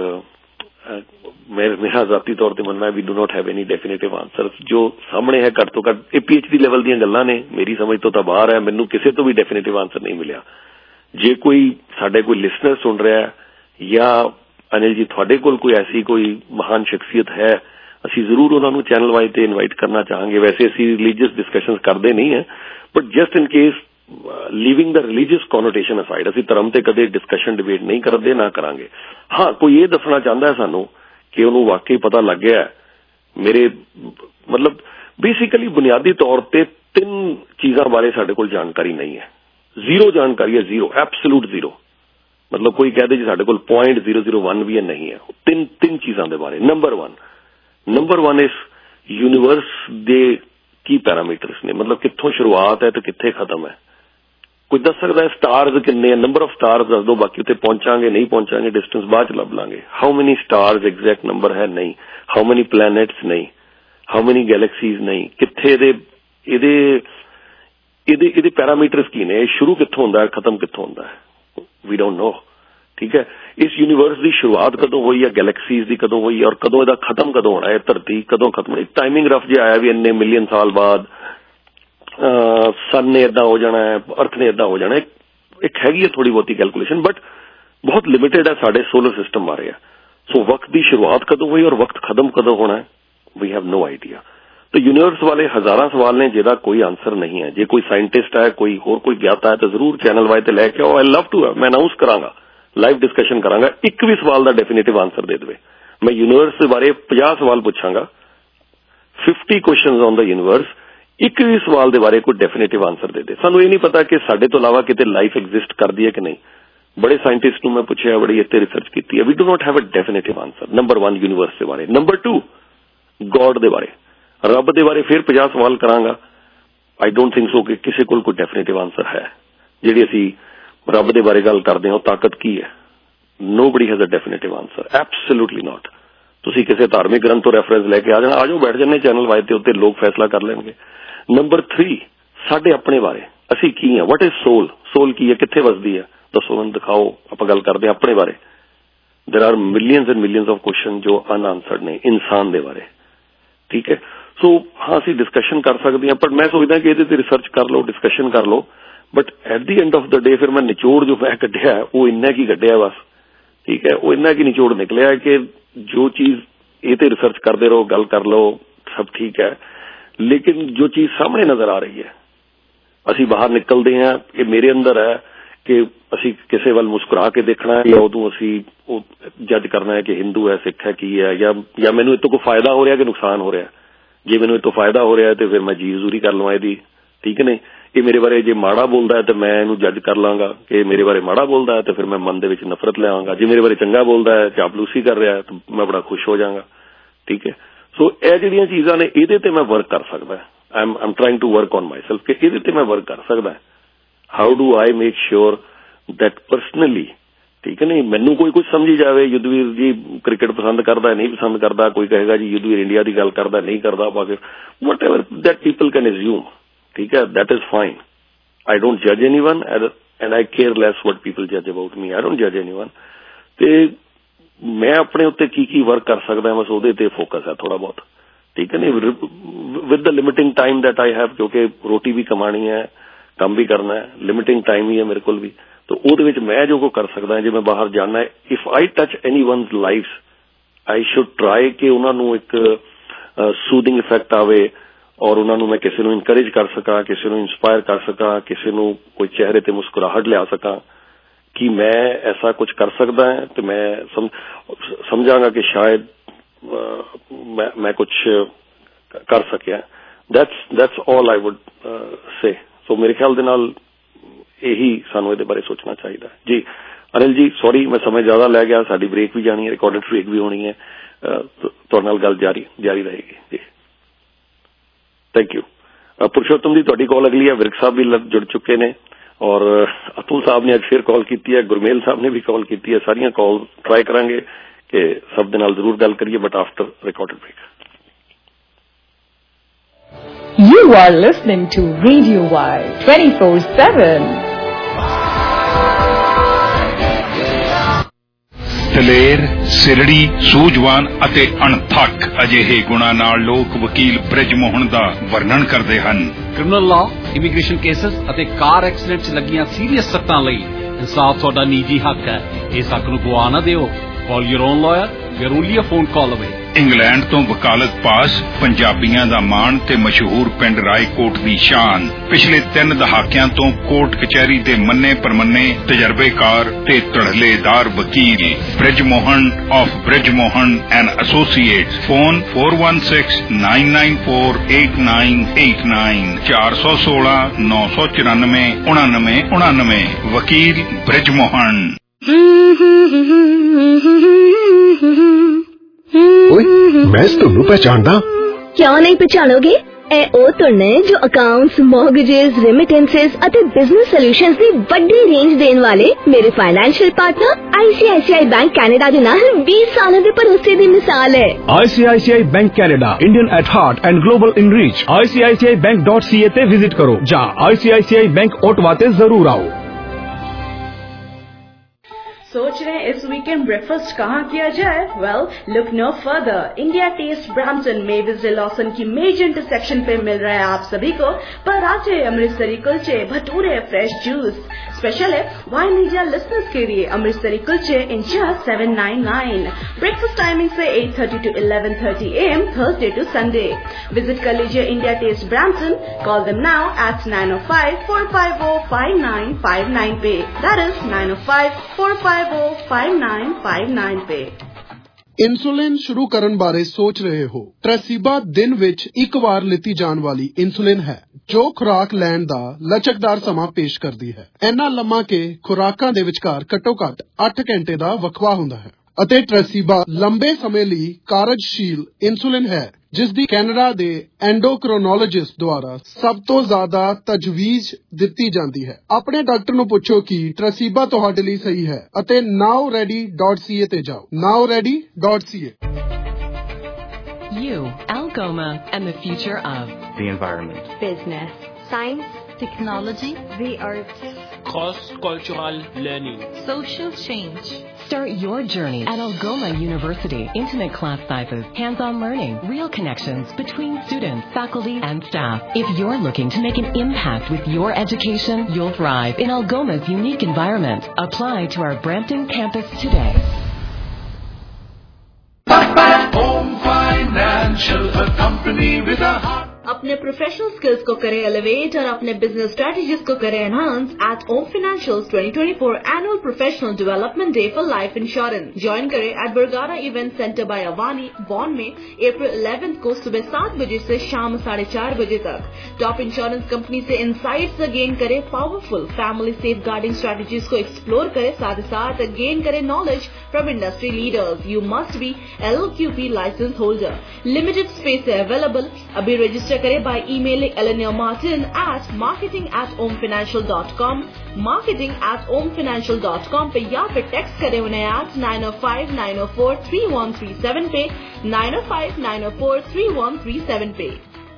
मेरा जाती तौर पर मनना है we do not have any definitive answer. जो सामने है घट तो घट ये पीएचडी लेवल दी गल्लां ने, मेरी समझ तो तां बाहर है, मैनूं किसी तो भी डेफिनेटिव आंसर नहीं मिलिया। जे कोई साडे कोई लिसनर सुन रहा है या अनिल जी तुहाडे कोल कोई ऐसी कोई महान शख्सियत है, असीं जरूर उन्हां नूं चैनल वाइज ते इनवाइट करना चाहांगे। वैसे असीं रिलीजियस डिस्कशनस करदे नहीं है, but just in case leaving the religious connotation aside, ਅਸੀਂ ਧਰਮ ਤੇ ਕਦੇ ਡਿਸਕਸ਼ਨ ਡਿਬੇਟ ਨਹੀਂ ਕਰਦੇ, ਨਾ ਕਰਾਂਗੇ। ਹਾਂ, ਕੋਈ ਇਹ ਦੱਸਣਾ ਚਾਹੁੰਦਾ ਸਾਨੂੰ ਕਿ ਉਹਨੂੰ ਵਾਕਈ ਪਤਾ ਲੱਗ ਗਿਆ, ਮੇਰੇ ਮਤਲਬ ਬੇਸਿਕਲੀ ਬੁਨਿਆਦੀ ਤੌਰ ਤੇ ਤਿੰਨ ਚੀਜ਼ਾਂ ਬਾਰੇ ਸਾਡੇ ਕੋਲ ਜਾਣਕਾਰੀ ਨਹੀਂ ਹੈ, ਜ਼ੀਰੋ ਜਾਣਕਾਰੀ ਹੈ, ਜ਼ੀਰੋ, ਐਬਸੋਲੂਟ ਜ਼ੀਰੋ। ਮਤਲਬ ਕੋਈ ਕਹਦੇ ਜੀ ਸਾਡੇ ਕੋਲ ਪੁਆਇੰਟ ਜ਼ੀਰੋ ਜ਼ੀਰੋ ਵਨ ਵੀ ਨਹੀਂ ਹੈ। ਤਿੰਨ ਤਿੰਨ ਚੀਜ਼ਾਂ ਦੇ ਬਾਰੇ। ਨੰਬਰ ਵਨ ਨੰਬਰ ਵਨ ਇਸ ਯੂਨੀਵਰਸ ਦੇ ਕੀ ਪੈਰਾਮੀਟਰਸ ਨੇ, ਮਤਲਬ ਕਿੱਥੋਂ ਸ਼ੁਰੂਆਤ ਹੈ ਤੇ ਕਿੱਥੇ ਖਤਮ ਹੈ। ਕੋਈ ਦੱਸ ਸਕਦਾ ਹੈ ਸਟਾਰਸ ਕਿੰਨੇ, ਨੰਬਰ ਆਫ ਸਟਾਰਸ ਦੱਸ ਦੋ, ਬਾਕੀ ਉੱਤੇ ਪਹੁੰਚਾਂਗੇ ਨਹੀਂ ਪਹੁੰਚਾਂਗੇ, ਡਿਸਟੈਂਸ ਬਾਅਦ ਚ ਲੱਭ ਲਾਂਗੇ। How many stars exact number ਹੈ ਨਹੀਂ, ਹਾਊ ਮੈਨੀ ਪਲੈਨਟਸ ਨਹੀਂ, ਹਾਊ ਮੈਨੀ ਗੈਲੈਕਸੀਜ਼ ਨਹੀਂ, ਕਿੱਥੇ ਇਹਦੇ ਇਹਦੇ ਇਹਦੇ ਇਹਦੇ ਪੈਰਾਮੀਟਰਸ ਕੀ ਨੇ, ਸ਼ੁਰੂ ਕਿੱਥੋਂ ਹੁੰਦਾ ਹੈ, ਖਤਮ ਕਿੱਥੋਂ ਹੁੰਦਾ ਹੈ, ਵੀ ਡੋਂਟ ਨੋ। ਠੀਕ ਹੈ, ਇਸ ਯੂਨੀਵਰਸ ਦੀ ਸ਼ੁਰੂਆਤ ਕਦੋਂ ਹੋਈ ਹੈ, ਗੈਲੈਕਸੀਜ਼ ਦੀ ਕਦੋਂ ਹੋਈ, ਔਰ ਕਦੋਂ ਇਹਦਾ ਖਤਮ ਕਦੋਂ ਹੋਣਾ ਹੈ, ਧਰਤੀ ਕਦੋਂ ਖਤਮ ਹੋਣੀ। ਟਾਈਮਿੰਗ ਰਫ ਜਿਹਾ ਆਇਆ ਵੀ ਇੰਨੇ ਮਿਲੀਅਨ ਸਾਲ ਬਾਅਦ ਸਨ ਨੇ ਏਦਾਂ ਹੋ ਜਾਣਾ ਹੈ, ਅਰਥ ਨੇ ਏਦਾਂ ਹੋ ਜਾਣਾ ਹੈ। ਇੱਕ ਹੈਗੀ ਹੈ ਥੋੜੀ ਬਹੁਤੀ ਕੈਲਕੂਲੇਸ਼ਨ, ਬਟ ਬਹੁਤ ਲਿਮਿਟਡ ਹੈ ਸਾਡੇ ਸੋਲਰ ਸਿਸਟਮ ਬਾਰੇ। ਸੋ ਵਕਤ ਦੀ ਸ਼ੁਰੂਆਤ ਕਦੋਂ ਹੋਈ ਔਰ ਵਕਤ ਖਤਮ ਕਦੋਂ ਹੋਣਾ ਹੈ, ਵੀ ਹੈਵ ਨੋ ਆਈਡੀਆ। तो यूनिवर्स वाले हजारां सवाल ने जिहदा कोई आंसर नहीं है। जे कोई साइंटिस्ट है, कोई होर कोई ज्ञाता है तो जरूर चैनल वाई ते लैके आओ। आई लव टू, मैं अनाउंस करांगा, लाइव डिस्कशन करांगा, एक भी सवाल का डेफिनेटिव आंसर दे दे। मैं यूनिवर्स के बारे पचास सवाल पूछांगा, fifty question on the universe, एक भी सवाल के बारे कोई डेफिनेटिव आंसर दे दे। सानू ये नहीं पता कि साडे तो इलावा किते लाइफ एग्जिस्ट करती है कि नहीं। बड़े साइंटिस्ट नूं मैं पूछया, बड़ी इत्ते रिसर्च की है, we do not have a definitive answer. Number one universe के बारे। नंबर टू गॉड के बारे, रब के बारे फिर पचास सवाल करांगा। आई डोंट थिंक सो कि किसी कोल कोई डेफिनेटिव आंसर है। जिहड़ी असीं रब के बारे गल करदे हां, ताकत की है, nobody has a definitive answer, absolutely not. तुसीं किसी धार्मिक ग्रंथ तो रेफरेंस लैके आ जाना, आ जाओ बैठ जाने चैनल वाइज ते उत्ते लोग फैसला कर लेंगे। नंबर थ्री साडे अपने बारे, असीं की हां, वट इज सोल, सोल की है, कित्थे वसदी है, दसो मैनूं दिखाओ, आपां गल करदे हां अपने बारे। There are millions and millions of question जो अनआंसर्ड ने इंसान दे बारे। ठीक है, सो हाँ असीं डिस्कशन कर सकते हैं, पर मैं सोचदा कि इहदे ते रिसर्च कर लो, डिस्कशन कर लो, but at the end of the day फिर मैं निचोड़ जो मैं कढ़िया वो इन्ना की कढ़िया बस। ठीक है, वो इन्ना की निचोड़ निकलिया कि जो चीज ये ते रिसर्च करते रहो, गल कर लो, सब ठीक है, लेकिन जो चीज सामने नजर आ रही है, असीं बाहर निकलते हैं, ये मेरे अंदर है कि असीं किसी वाल मुस्कुरा के देखना है, या उदों असीं जज करना है कि हिंदू है, सिख है, की है, या या मैनूं इस तों कोई फायदा हो रहा कि नुकसान हो रहा है। जे मैनूं इस तों फायदा हो रहा है तो फिर मैं जी हजूरी कर लवां इहदी। ठीक नहीं, ये मेरे बारे जे माड़ा बोलता है तो मैं इहनूं जज कर लांगा कि मेरे बारे माड़ा बोलता है, तो फिर मैं मन दे विच नफरत ले आवांगा। जे मेरे बारे चंगा बोलता है, चापलूसी कर रहा है, तो मैं बड़ा खुश हो जाऊंगा। ठीक है, सो ये जिहड़ियां चीज़ां ने इहदे ते मैं वर्क कर सकदा। I am I am trying to work on myself कि इहदे ते मैं वर्क कर सकदा। How do I make sure that personally, ठीक है नहीं, मैनू कोई कुछ समझी जाए, युद्धवीर जी क्रिकेट पसंद करता है, नहीं पसंद करता, कोई कहेगा जी युद्धवीर इंडिया की गल करता नहीं करता, what ever that people can assume. ठीक है, that is fine. I don't जज any one and I care less what people जज अबाउट मी। आई डोंट जज एनी वन। ते मैं अपने उत्ते की की वर्क कर सकता, बस उहदे ते फोकस है थोड़ा बहुत। ठीक है नहीं, with the limiting time that I have, क्योंकि रोटी भी कमानी है, काम भी करना है, लिमिटिंग टाइम ही है मेरे को भी, तो ਉਹਦੇ ਵਿੱਚ मैं जो को कर सकता है, जे मैं बाहर जाना है, if I touch anyone's life, I should try कि उन्होंने एक सूदिंग इफेक्ट आवे और उन्होंने मैं किसी को इनकरेज कर सका, किसी को इंस्पायर कर सका, किसी को कोई चेहरे ते मुस्कुराहट लिया सका कि मैं ऐसा कुछ कर सकता है, तो मैं सम, समझांगा कि शायद uh, मैं, मैं कुछ कर सकिया। That's that's all I would say. So मेरे ख्याल दे नाल यही सानू इहदे बारे सोचना चाहिए। जी अनिल जी, सॉरी मैं समय ज्यादा लै गया, साडी ब्रेक भी जानी है, रिकॉर्डेड ब्रेक भी होनी है, तुहाडे नाल गल जारी जारी रहेगी जी। Thank you. पुरुषोत्तम जी, तुहाडी कॉल अगली है, विरक साहब भी जुड़ चुके ने, और अतुल साहब ने अज फिर कॉल की है, गुरमेल साहब ने भी कॉल की है। सारियां कॉल ट्राई करांगे कि सब दे नाल जरूर गल करिए, but after recorded break. You are listening to Radio Y twenty-four seven. ਦਲੇਰ, ਸਿਰੜੀ, ਸੂਝਵਾਨ ਅਤੇ ਅਣਥੱਕ ਅਜਿਹੇ ਗੁਣਾਂ ਨਾਲ ਲੋਕ ਵਕੀਲ ਬ੍ਰਿਜ ਮੋਹਨ ਦਾ ਵਰਣਨ ਕਰਦੇ ਹਨ। ਕ੍ਰਿਮੀਨਲ ਲਾਅ, ਇਮੀਗ੍ਰੇਸ਼ਨ ਕੇਸਸ ਅਤੇ ਕਾਰ ਐਕਸੀਡੈਂਟ 'ਚ ਲੱਗੀਆਂ ਸੀਰੀਅਸ ਸੱਟਾਂ ਲਈ ਇਨਸਾਫ ਤੁਹਾਡਾ ਨਿੱਜੀ ਹੱਕ ਹੈ। ਇਸ ਹੱਕ ਨੂੰ ਗਵਾ ਨਾ ਦਿਓ। Call your own lawyer, you're only a phone call away. England ਤੋਂ ਵਕਾਲਤ ਪਾਸ ਪੰਜਾਬੀਆਂ ਦਾ ਮਾਣ ਤੇ ਮਸ਼ਹੂਰ ਪਿੰਡ ਰਾਏਕੋਟ ਦੀ ਸ਼ਾਨ। ਪਿਛਲੇ ਤਿੰਨ ਦਹਾਕਿਆਂ ਤੋਂ ਕੋਰਟ ਕਚਹਿਰੀ ਦੇ ਮੰਨੇ ਪਰਮੰਨੇ ਤਜਰਬੇਕਾਰ ਤੇ ਧੜਲੇਦਾਰ ਵਕੀਲ Brij Mohan of Brij Mohan and associates. Phone four one six nine nine four eight nine eight nine ਚਾਰ ਸੌ ਸੋਲਾਂ ਨੌ ਸੌ ਚੁਰਾਨਵੇਂ ਉਣਾਨਵੇਂ ਉਣਾਨਵੇਂ। ਵਕੀਲ ਬ੍ਰਿਜ ਮੋਹਨ। ਓਏ ਮੈਂ ਤੁਹਾਨੂੰ ਪਛਾਣਦਾ। ਕਿਉਂ ਨਹੀਂ ਪਛਾਣੋਗੇ? ਇਹ ਉਹ ਧੁਨ ਹੈ ਜੋ ਅਕਾਊਂਟਸ, ਮੌਰਗੇजेस, ਰੈਮਿਟੈਂਸਸ ਅਤੇ ਬਿਜ਼ਨਸ ਸੋਲੂਸ਼ਨਸ ਦੀ ਵੱਡੀ ਰੇਂਜ ਦੇਣ ਵਾਲੇ ਮੇਰੇ financial partner ICICI bank Canada ਦੇ ਨਾਲ बीस ਸਾਲਾਂ ਦੇ ਭਰੋਸੇ ਦੀ ਮਿਸਾਲ ਹੈ। ICICI bank Canada, Indian at heart and global in reach. I C I C I bank dot c a ਤੇ ਵਿਜ਼ਿਟ ਕਰੋ ਜਾਂ ਆਈਸੀਆਈਸੀਆਈ ਬੈਂਕ ਓਟਵਾ ਤੇ ਜ਼ਰੂਰ ਆਓ। सोच रहे हैं इस वीकेंड ब्रेकफास्ट कहाँ किया जाए? Well, look no further. India taste Brampton Mavis डे लॉसन की मेजर इंटरसेक्शन पे मिल रहा है आप सभी को पराठे, अमृतसरी कुलचे, भटूरे, फ्रेश जूस। स्पेशल है वाइन मीडिया लिसनर्स के लिए अमृतसरी कुलचे in just seven ninety-nine। Breakfast timing से eight thirty to eleven thirty a m Thursday to Sunday. Visit कर लीजिए India taste Brampton. Call them now at nine oh five four five oh five nine five nine पे। That is nine oh five four five oh five nine five nine पे। Insulin शुरू करन बारे सोच रहे हो? ट्रेसीबा दिन विच एक वार लिती जान वाली इंसुलिन है जो खुराक लैण दा लचकदार समा पेश करदी है। इन्ना लम्मा के खुराकां दे विचकार घट्टो घੱਟ ਅੱਠ घंटे दा वखवा हुंदा है ਅਤੇ ट्रेसीबा लंबे समय ਲਈ ਕਾਰਜਸ਼ੀਲ इंसुलिन है जिस दी कैनेडा दे एंडोक्रोनोलॉजिस्ट द्वारा सब तो ज्यादा तजवीज दिती जाती है। अपने डॉक्टर ਨੂੰ ਪੁੱਛੋ ਕਿ ट्रेसीबा ਤੁਹਾਡੇ ਲਈ ਸਹੀ ਹੈ ਅਤੇ now ready dot c a ਤੇ ਜਾਓ। now ready dot c a। You, Algoma, and the future of the environment, business, science, technology, the arts, cross-cultural learning, social change. Start your journey at Algoma University. Intimate class sizes, hands-on learning, real connections between students, faculty, and staff. If you're looking to make an impact with your education, you'll thrive in Algoma's unique environment. Apply to our Brampton campus today. Home Financial, a company with a heart. अपने professional skills को करें elevate और अपने business strategies को करें enhance at Om financials twenty twenty-four annual professional development day for life insurance. Join करें at बरगारा event centre by अवानी बॉन में अप्रैल eleventh को सुबह सात बजे से शाम साढ़े चार बजे तक। टॉप इंश्योरेंस कंपनी से इनसाइट्स गेन करें, powerful family safeguarding strategies को एक्सप्लोर करें, साथ ही साथ गेन करें knowledge from industry leaders. You must be L O Q P licence holder. Limited space है अवेलेबल। अभी रजिस्टर करें by emailing Eleanor Martin at marketing at omfinancial dot com, marketing at omfinancial dot com पे या फिर text करें उन्हें at nine oh five nine oh four three one three seven पे nine oh five nine oh four three one three seven पे।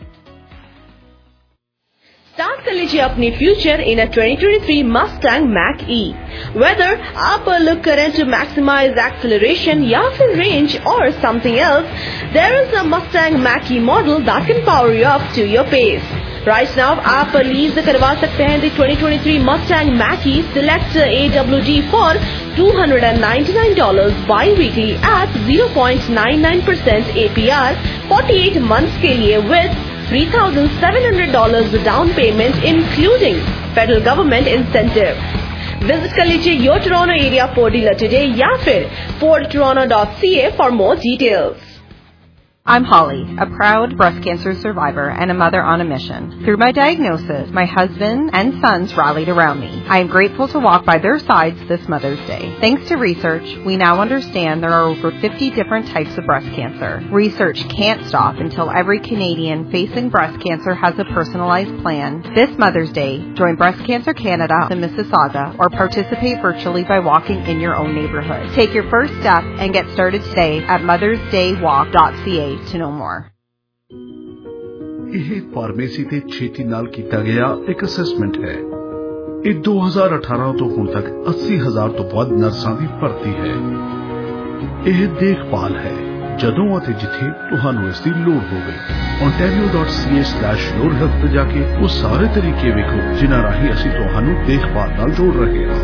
Start कर लीजिए अपनी future in a twenty twenty-three Mustang Mach-E। Whether आप look करें to maximise acceleration या फिर range और something else, there is a Mustang Mach-E model that can power you up to your pace. Right now आप lease करवा सकते हैं the twenty twenty-three Mustang Mach-E Select A W D for two hundred ninety-nine dollars bi-weekly at zero point nine nine percent A P R forty-eight months के लिए with three thousand seven hundred dollars down payment including federal government incentive. Visit कर लीजिए your Toronto area Ford dealer today या फिर ford toronto dot c a for more details. I'm Holly, a proud breast cancer survivor and a mother on a mission. Through my diagnosis, my husband and sons rallied around me. I am grateful to walk by their sides this Mother's Day. Thanks to research, we now understand there are over fifty different types of breast cancer. Research can't stop until every Canadian facing breast cancer has a personalized plan. This Mother's Day, join Breast Cancer Canada in Mississauga or participate virtually by walking in your own neighborhood. Take your first step and get started today at mothers day walk dot c a. to know more. ਇਹ pharmacy ਤੇ ਛੇਤੀ ਨਾਲ ਕੀਤਾ ਗਿਆ ਇੱਕ assessment ਹੈ। ਇਹ two thousand eighteen ਤੋਂ ਹੁਣ ਤੱਕ eighty thousand ਤੋਂ ਵੱਧ ਨਰਸਾਂ ਦੀ ਭਰਤੀ ਹੈ। ਇਹ ਦੇਖਭਾਲ ਹੈ ਜਦੋਂ ਅਤੇ ਜਿੱਥੇ ਤੁਹਾਨੂੰ ਇਸ ਦੀ ਲੋੜ ਹੋਵੇ। ontario dot c a slash your health ਤੇ ਜਾ ਕੇ ਉਹ ਸਾਰੇ ਤਰੀਕੇ ਵੇਖੋ ਜਿਨ੍ਹਾਂ ਰਾਹੀਂ ਅਸੀਂ ਤੁਹਾਨੂੰ ਦੇਖਭਾਲ ਨਾਲ ਜੋੜ ਰਹੇ ਹਾਂ।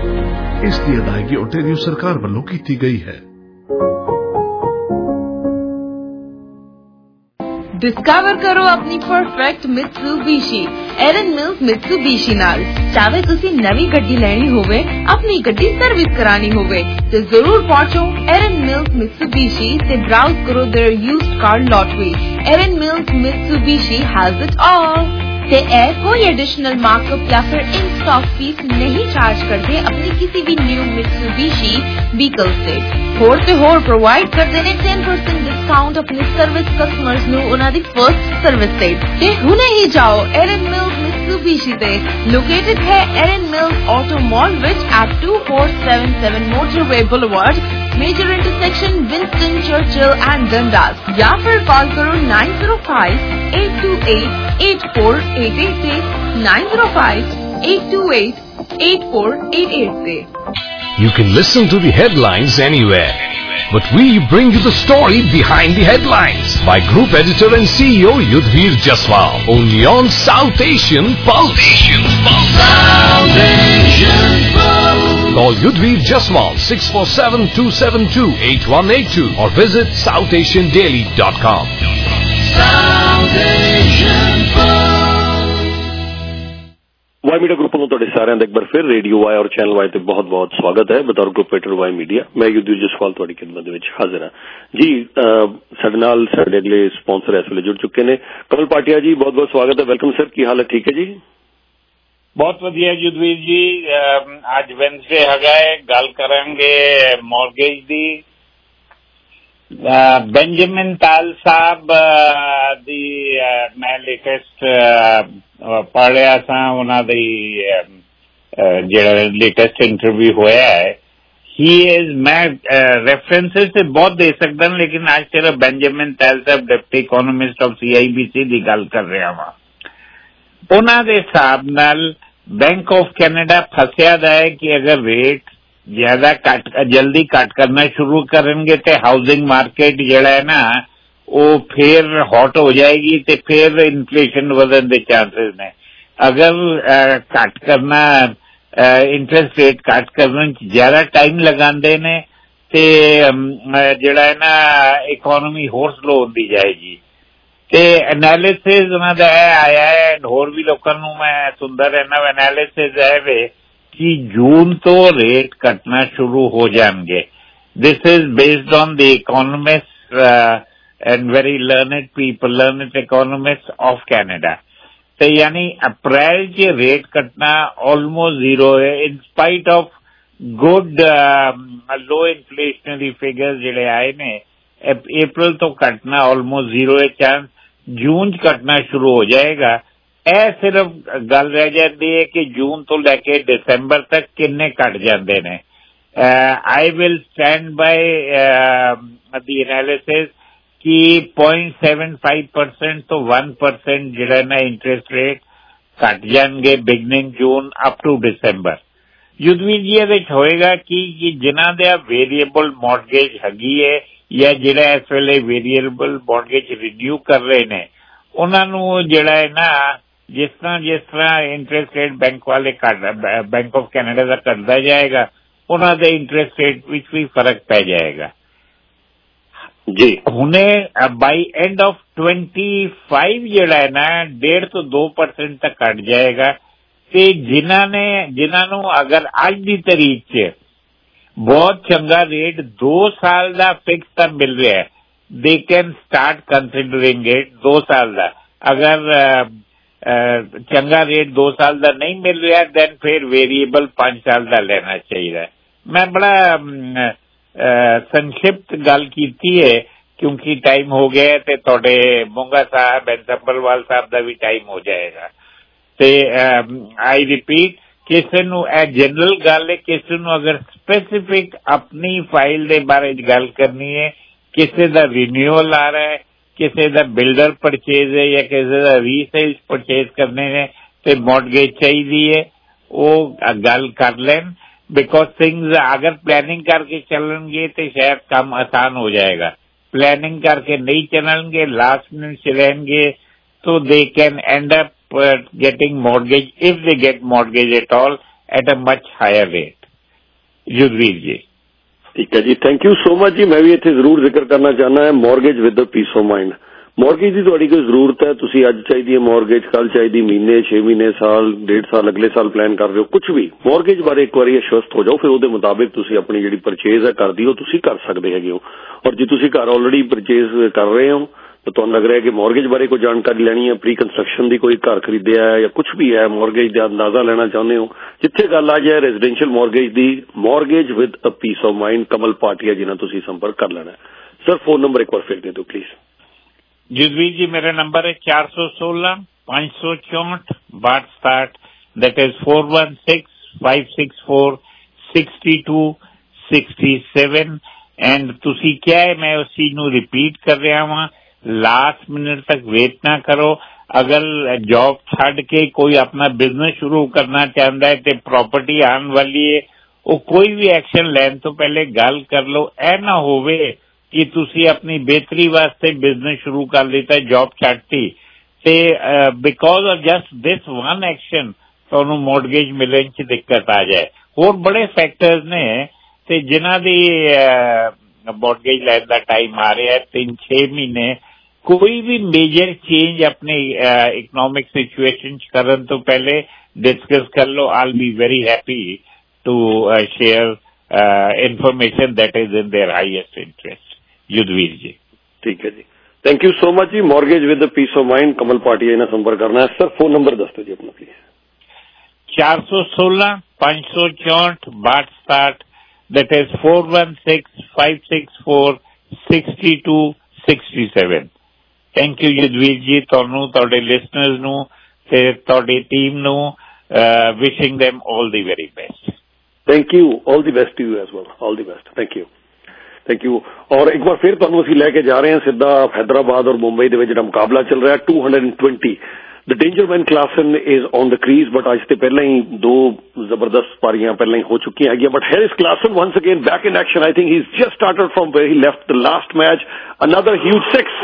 ਇਸ ਦੀ ਅਦਾਇਗੀ ontario ਸਰਕਾਰ ਵੱਲੋਂ ਕੀਤੀ ਗਈ ਹੈ। डिस्कवर करो अपनी perfect Mitsubishi Erin Mills Mitsubishi नाल। चाहे तुसी नवी गड्डी लेनी होवे, अपनी गड्डी सर्विस करानी होवे, तो जरूर पहुंचो एरन मिल्स मित्सुबिशी ते ब्राउज करो their used car lottery. Erin Mills Mitsubishi has it all. ते ए कोई एडिशनल मार्कअप या फिर इन स्टॉक फीस नहीं चार्ज करते अपनी किसी भी न्यू मित्सुबिशी व्हीकल से। होर ते होर प्रोवाइड करते ने टेन परसेंट डिस्काउंट अपने सर्विस कस्टमर्स ਨੂੰ ਉਹਨਾਂ ਦੀ फर्स्ट सर्विस ਤੇ। ਤੇ ਹੁਣੇ ਹੀ ਜਾਓ एरन मिल्स मित्सुबिशी ਤੇ। लोकेटेड है Erin Mills auto mall which at two four seven seven Motorway Boulevard, major intersection Winston Churchill and Dundas, या फिर कॉल करो nine zero five eight two eight eight four eight eight eight nine zero five eight two eight eight four eight eight से। You can listen to the headlines anywhere, but we bring you the story behind the headlines by Group Editor and C E O Yudhvir Jaswal, only on South Asian Pulse. South Asian Pulse. Call Yudhvir Jaswal six four seven two seven two eight one eight two or visit south asian daily dot com. South Asian Pulse. Y media group ਨੂੰ ਤੁਹਾਡੇ ਸਾਰਿਆਂ ਦਾ ਇੱਕ ਵਾਰ ਫਿਰ radio Y ਔਰ channel Y ਤੇ ਬਹੁਤ ਬਹੁਤ ਸਵਾਗਤ ਹੈ। ਬਤੌਰ ਗਰੁੱਪ ਐਡੀਟਰ ਵਾਈ ਮੀਡੀਆ ਮੈਂ ਯੁੱਧਵੀਰ ਜਸਵਾਲ ਤੁਹਾਡੀ ਖਿਦਮਤ ਦੇ ਵਿੱਚ ਹਾਜ਼ਰ ਹਾਂ ਜੀ। ਸਾਡੇ ਨਾਲ ਸਾਡੇ ਅਗਲੇ ਸਪਾਂਸਰ ਇਸ ਵੇਲੇ ਜੁੜ ਚੁੱਕੇ ਨੇ। ਕਮਲ ਪਾਟਿਆ ਜੀ, ਬਹੁਤ ਬਹੁਤ ਸਵਾਗਤ ਹੈ। ਵੈਲਕਮ ਸਰ, ਕੀ ਹਾਲ ਹੈ? ਠੀਕ ਹੈ ਜੀ, ਬਹੁਤ ਵਧੀਆ ਯੁੱਧਵੀਰ ਜੀ। ਅੱਜ ਵੈਨਸਡੇ ਹੈਗਾ ਹੈ, ਗੱਲ ਕਰਾਂਗੇ ਮੌਰਗੇਜ ਦੀ। ਬੈਂਜਾਮਿਨ ਤਾਲ ਸਾਹਿਬ ਦੀ ਮੈਂ ਲੇਟੈਸਟ ਪੜ੍ਹ ਰਿਹਾ ਸਾਂ, ਉਹਨਾਂ ਦੀ ਜਿਹੜਾ ਲੇਟੈਸਟ ਇੰਟਰਵਿਊ ਹੋਇਆ ਹੈ। ਹੀ ਇਜ਼ ਮੈਂ ਰੈਫਰੈਂਸਿਸ ਤੇ ਬਹੁਤ ਦੇ ਸਕਦਾ, ਲੇਕਿਨ ਅੱਜ ਸਿਰਫ Benjamin Tal sahib deputy economist of C I B C ਦੀ ਗੱਲ ਕਰ ਰਿਹਾ ਵਾਂ। ਉਹਨਾਂ ਦੇ ਹਿਸਾਬ ਨਾਲ ਬੈਂਕ ਆਫ ਕੈਨੇਡਾ ਫਸਿਆ ਦਾ ਹੈ ਕਿ ਅਗਰ ਰੇਟ ਜ਼ਿਆਦਾ ਘੱਟ ਜਲਦੀ ਘੱਟ ਕਰਨਾ ਸ਼ੁਰੂ ਕਰਨਗੇ ਤੇ ਹਾਊਸਿੰਗ ਮਾਰਕੀਟ ਜਿਹੜਾ ਹੈ ਨਾ ਉਹ ਫੇਰ ਹੌਟ ਹੋ ਜਾਏਗੀ ਤੇ ਫੇਰ ਇਨਫਲੇਸ਼ਨ ਵਧਣ ਦੇ ਚਾਂਸਸ ਨੇ। ਅਗਰ ਘੱਟ ਕਰਨਾ ਇੰਟਰਸਟ ਰੇਟ ਘੱਟ ਕਰਨ ਚ ਜ਼ਿਆਦਾ ਟਾਈਮ ਲਗਾਉਂਦੇ ਨੇ ਤੇ ਜਿਹੜਾ ਹੈ ਨਾ ਇਕੋਨਮੀ ਹੋਰ ਸਲੋ ਹੁੰਦੀ ਜਾਏਗੀ। ਤੇ ਐਨਾਲਿਸਿਸ ਉਹਨਾਂ ਦਾ ਇਹ ਆਇਆ ਹੈ, ਹੋਰ ਵੀ ਲੋਕਾਂ ਨੂੰ ਮੈਂ ਸੁਣਦਾ ਰਹਿਣਾ। ਐਨਾਲਿਸਿਸ ਹੈ ਵੇ ਕਿ ਜੂਨ ਤੋਂ ਰੇਟ ਘਟਣਾ ਸ਼ੁਰੂ ਹੋ ਜਾਣਗੇ। This is based on the economist and very learned people, learned economists of Canada. ਤੇ ਯਾਨੀ ਅਪ੍ਰੈਲ ਚ ਰੇਟ ਘਟਣਾ ਆਲਮੋਸਟ ਜ਼ੀਰੋ ਹੈ, in spite of good low inflationary figures ਜਿਹੜੇ ਆਏ ਨੇ। ਅਪ੍ਰੈਲ ਤੋਂ ਘਟਣਾ ਆਲਮੋਸਟ ਜ਼ੀਰੋ ਹੈ ਚਾਂਸ, ਜੂਨ ਚ ਘਟਣਾ ਸ਼ੁਰੂ ਹੋ ਜਾਏਗਾ। ਇਹ ਸਿਰਫ ਗੱਲ ਰਹਿ ਜਾਂਦੀ ਹੈ ਕਿ ਜੂਨ ਤੋਂ ਲੈ ਕੇ ਦਸੰਬਰ ਤੱਕ ਕਿੰਨੇ ਘਟ ਜਾਂਦੇ ਨੇ। I will stand by the analysis ਕਿ ਪੁਆਇੰਟ ਸੈਵਨ ਫਾਈਵ ਪਰਸੈਂਟ ਤੋਂ ਵਨ ਪਰਸੈਂਟ ਜਿਹੜਾ ਨਾ ਇੰਟਰਸਟ ਰੇਟ ਘੱਟ ਜਾਣਗੇ beginning June up to December. Yudhvir ji ਇਹਦੇ ਚ ਹੋਏਗਾ ਕਿ ਜਿਨ੍ਹਾਂ ਦੇ ਵੇਰੀਏਬਲ ਮੌਰਗੇਜ ਹੈਗੀ ਹੈ ਜਾਂ ਜਿਹੜਾ ਇਸ ਵੇਲੇ ਵੇਰੀਏਬਲ ਮੌਰਗੇਜ ਰਿਨਿਊ ਕਰ ਰਹੇ ਨੇ, ਉਹਨਾਂ ਨੂੰ ਜਿਹੜਾ ਹੈ ਨਾ ਜਿਸ ਤਰ੍ਹਾਂ ਜਿਸ ਤਰ੍ਹਾਂ ਇੰਟਰਸਟ ਰੇਟ ਬੈਂਕ ਵਾਲੇ ਘੱਟ ਬੈਂਕ ਆਫ ਕੈਨੇਡਾ ਦਾ ਘੱਟਦਾ ਜਾਏਗਾ, ਉਹਨਾਂ ਦੇ ਇੰਟਰਸਟ ਰੇਟ ਵਿੱਚ ਵੀ ਫਰਕ ਪੈ ਜਾਏਗਾ ਜੀ। ਹੁਣੇ by end of twenty five ਜਿਹੜਾ ਹੈ ਨਾ ਡੇਢ ਤੋਂ ਦੋ ਪਰਸੈਂਟ ਤੱਕ ਘੱਟ ਜਾਏਗਾ। ਤੇ ਜਿਨ੍ਹਾਂ ਨੇ ਜਿਨ੍ਹਾਂ ਨੂੰ ਅਗਰ ਅੱਜ ਦੀ ਤਰੀਕ ਚ ਬਹੁਤ ਚੰਗਾ ਰੇਟ ਦੋ ਸਾਲ ਦਾ ਫਿਕਸ ਤਾਂ ਮਿਲ ਰਿਹਾ ਹੈ, they can start considering it. ਦੋ ਸਾਲ ਦਾ ਅਗਰ ਚੰਗਾ ਰੇਟ ਦੋ ਸਾਲ ਦਾ ਨਹੀਂ ਮਿਲ ਰਿਹਾ ਦੈਨ ਫਿਰ ਵੇਰੀਏਬਲ ਪੰਜ ਸਾਲ ਦਾ ਲੈਣਾ ਚਾਹੀਦਾ। ਮੈਂ ਬੜਾ ਸੰਖਿਪਤ ਗੱਲ ਕੀਤੀ ਹੈ ਕਿਉਂਕਿ ਟਾਈਮ ਹੋ ਗਿਆ ਤੇ ਤੁਹਾਡੇ ਮੋਂਗਾ ਸਾਹਿਬ ਐਂਡ ਸੰਬਲਵਾਲ ਸਾਹਿਬ ਦਾ ਵੀ ਟਾਈਮ ਹੋ ਜਾਏਗਾ। ਤੇ ਆਈ ਰਿਪੀਟ, ਕਿਸੇ ਨੂੰ ਇਹ ਜਨਰਲ ਗੱਲ ਹੈ, ਕਿਸੇ ਨੂੰ ਅਗਰ ਸਪੈਸੀਫਿਕ ਆਪਣੀ ਫਾਈਲ ਦੇ ਬਾਰੇ ਗੱਲ ਕਰਨੀ ਹੈ, ਕਿਸੇ ਦਾ ਰਿਨਿਊਅਲ ਆ ਰਿਹਾ ਹੈ, ਕਿਸੇ ਦਾ ਬਿਲਡਰ ਪਰਚੇਜ਼ ਹੈ ਜਾਂ ਕਿਸੇ ਦਾ ਰੀਸੇਲ ਪਰਚੇਜ਼ ਕਰਨੇ ਨੇ ਤੇ ਮੌਰਗੇਜ ਚਾਹੀਦੀ ਹੈ, ਉਹ ਗੱਲ ਕਰ ਲੈਣ। ਬਿਕੋਜ਼ ਥਿੰਗਸ ਅਗਰ ਪਲੈਨਿੰਗ ਕਰਕੇ ਚੱਲਣਗੇ ਤੇ ਸ਼ਾਇਦ ਕੰਮ ਆਸਾਨ ਹੋ ਜਾਏਗਾ। ਪਲੈਨਿੰਗ ਕਰਕੇ ਨਹੀਂ ਚੱਲਣਗੇ, ਲਾਸਟ ਮਿੰਟ ਚ ਰਹਿਣਗੇ, so they can end up uh, getting mortgage if they get mortgage at all at a much higher rate. Yudhvir ji, ਠੀਕ ਹੈ ਜੀ, ਥੈਂਕ ਯੂ ਸੋ ਮਚ ਜੀ। ਮੈਂ ਵੀ ਇੱਥੇ ਜ਼ਰੂਰ ਜ਼ਿਕਰ ਕਰਨਾ ਚਾਹੁੰਦਾ ਹੈ mortgage with peace of mind. Mortgage ਦੀ ਤੁਹਾਡੀ ਕੋਈ ਜ਼ਰੂਰਤ ਹੈ, ਤੁਸੀਂ ਅੱਜ ਚਾਹੀਦੀ ਹੈ ਮੌਰਗੇਜ, ਕੱਲ ਚਾਹੀਦੀ, ਮਹੀਨੇ, ਛੇ ਮਹੀਨੇ, ਸਾਲ, ਡੇਢ ਸਾਲ, ਅਗਲੇ ਸਾਲ ਪਲਾਨ ਕਰ ਰਹੇ ਹੋ, ਕੁਝ ਵੀ ਮੌਰਗੇਜ ਬਾਰੇ ਇੱਕ ਵਾਰੀ ਅਸ਼ਵਸਤ ਹੋ ਜਾਓ, ਫਿਰ ਉਹਦੇ ਮੁਤਾਬਿਕ ਤੁਸੀਂ ਆਪਣੀ ਜਿਹੜੀ ਪਰਚੇਜ਼ ਹੈ ਕਰਦੀ ਹੋ ਤੁਸੀਂ ਕਰ ਸਕਦੇ ਹੈਗੇ ਹੋ। ਔਰ ਜੇ ਤੁਸੀਂ ਘਰ ਆਲਰੇਡੀ ਪਰਚੇਜ਼ ਕਰ ਰਹੇ ਹੋ ਤਾਂ ਤੁਹਾਨੂੰ ਲੱਗ ਰਿਹਾ ਕਿ ਮੌਰਗੇਜ ਬਾਰੇ ਕੋਈ ਜਾਣਕਾਰੀ ਲੈਣੀ ਹੈ, ਪ੍ਰੀ ਕੰਸਟਰਕਸ਼ਨ ਦੀ ਕੋਈ ਘਰ ਖਰੀਦਿਆ ਹੈ ਜਾਂ ਕੁਝ ਵੀ ਹੈ, ਮੌਰਗੇਜ ਦਾ ਅੰਦਾਜ਼ਾ ਲੈਣਾ ਚਾਹੁੰਦੇ ਹੋ, ਜਿੱਥੇ ਗੱਲ ਆ ਜਾਏ ਰੈਜ਼ੀਡੈਂਸ਼ੀਅਲ ਮੌਰਗੇਜ ਦੀ, mortgage with a peace of mind, Kamal Bhatia ji ਨਾਲ ਤੁਸੀਂ ਸੰਪਰਕ ਕਰ ਲੈਣਾ। ਸਰ ਫੋਨ ਨੰਬਰ ਇੱਕ ਵਾਰ ਫਿਰ ਦੇ ਦਿਓ ਪਲੀਜ਼। युद्धवीर जी मेरा नंबर है चार सौ सोलह पांच सौ चौंठ बाट सताठ, that is four one six five six four sixty two sixty seven. And तुसी क्या है, मैं उस चीज नू रिपीट कर रहा हूं, लास्ट मिनट तक वेट ना करो। अगर जॉब छड़ के कोई अपना बिजनेस शुरू करना चाहता है तो प्रॉपर्टी आने वाली है, वो कोई भी एक्शन लैन तो पहले गल कर लो। ऐ ना होवे कि तुसी अपनी बेहतरी वास्ते बिजनेस शुरू कर लिता, जॉब छड्डती ते because of just this one action तुहानू मॉर्गेज मिलने च दिक्कत आ जाए। होर बड़े फैक्टर्स ने ते जिन्हां दी मॉर्गेज लैण दा टाइम आ रहा है तीन छे महीने। कोई भी मेजर चेंज अपने इकनॉमिक सिचुएशन करन तो पहले डिस्कस कर लो। I will be very happy to share information that is in their highest interest. Yudhvir ji ठीक है जी, थैंक यू सो मच जी। Mortgage with peace of mind, Kamal Bhatia ने संपर्क करना है। सर फोन नंबर दस दो जी अपना प्लीज। चार सौ सोलह पांच सौ चौंठ बाट सताठ, that is four one six five six four sixty two sixty seven. Thank you Yudhvir ji, तुहानू तुहाडे लिसनर्स नू ते तुहाडी टीम नू wishing them all the very best. Thank you, all the best to you as well, all the best, thank you thank you. और एक बार फिर तुहानू असीं लैके जा रहे हैं सीधा हैदराबाद और मुंबई दे विच जिहड़ा मुकाबला चल रहा है two hundred twenty. The danger man Klaasen is on the crease, but अज तो पहले ही दो जबरदस्त पारियां पहले ही हो चुकी हैं। But here is Klaasen once again back in action. I think he is just started from where he left the last match. Another huge six.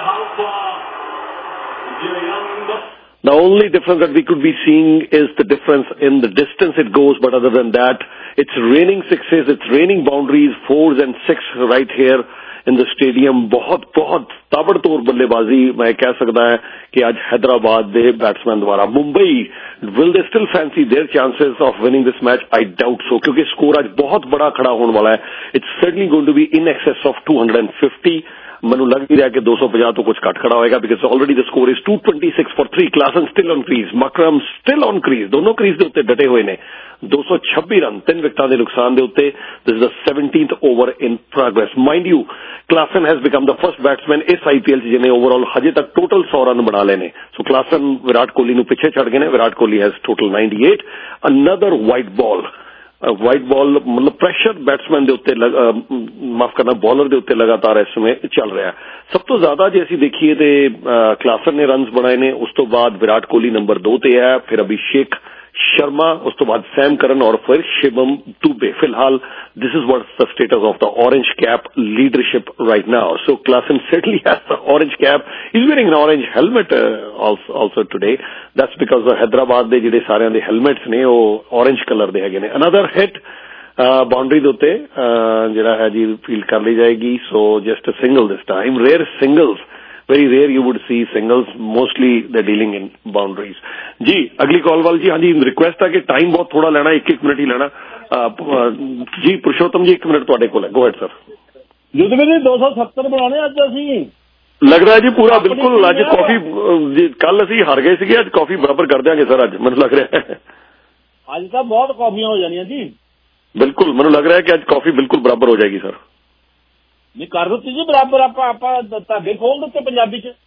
The only difference that we could be seeing is the difference in the distance it goes, but other than that, it's raining sixes, it's raining boundaries, fours and six right here in the stadium. बहुत बहुत ताबड़तोड़ बल्लेबाजी मैं कह सकता है कि आज हैदराबाद दे बैट्समैन द्वारा। Mumbai will they still fancy their chances of winning this match? I doubt so, क्योंकि स्कोर आज बहुत बड़ा खड़ा होने वाला है। It's certainly going to be in excess of two hundred fifty. मैनू लग ही रहा कि दो सौ पचास तो कुछ घट खड़ा होएगा, because already the score is two twenty six for three. Klaasen still on crease, Markram still on crease, दोनों क्रीज के उत्ते डटे हुए ने। दो सौ छब्बीस रन तीन विकेटां दे नुकसान दे उत्ते। This is the seventeenth over in progress. Mind you, Klaasen has become the first batsman इस आईपीएल जिन्हें ओवरऑल हजे तक टोटल सौ रन बना लेने। सो क्लासन विराट कोहली नू पिछे छड़ गए ने। Virat Kohli has total ninety eight. Another wide ball, wide ball मतलब प्रेशर बैट्समैन दे उत्ते माफ करना बॉलर दे उत्ते लगातार इस समय चल रहा है। सब तो ज्यादा जे असीं देखिए ते क्लासन ने रन्स बनाए ने, उस तो बाद विराट कोहली नंबर दो ते है, फिर अभिषेक शर्मा, उस तो बाद सैम करन और फिर शिवम दुबे। फिलहाल this is what's the status of the orange cap leadership right now. So Klaasen certainly has the orange cap. He's wearing an orange helmet uh, also, also today. That's because the Hyderabad ਦੇ ਜਿਹੜੇ ਸਾਰਿਆਂ ਦੇ helmets ਨੇ ਉਹ orange colour ਦੇ ਹੈਗੇ ਨੇ। Another hit boundary ਦੇ ਉੱਤੇ ਜਿਹੜਾ ਹੈ ਜੀ ਫੀਲਡ ਕਰ ਲਈ ਜਾਏਗੀ। So just a single this time. Rare singles, very rare you would see singles, mostly they dealing in boundaries. जी अगली कॉल वाल जी। हाँ जी, रिक्वेस्ट है कि टाइम बहुत थोड़ा लेना, एक एक मिनट ही लेना। जी पुरुषोत्तम जी एक मिनट तुहाडे कोल है, go ahead sir. Yudhveer ji दो सौ सत्तर बनाने अज असीं लग रहा है जी पूरा बिल्कुल। अज कॉफी कल असीं हार गए सीगे, अज कॉफी बराबर कर देंगे सर। अज मैनूं लग रहा है अज तां बहुत कॉफियां हो जानियां जी। बिल्कुल मैनूं लग रहा है कि अज कॉफी बिल्कुल बराबर हो जाएगी सर। नहीं कर ਦਿੱਤੀ जी बराबर, ਆਪਾਂ ਆਪਾਂ ਧਾਗੇ ਖੋਲ ਦਿੱਤੇ ਪੰਜਾਬੀ ਚ।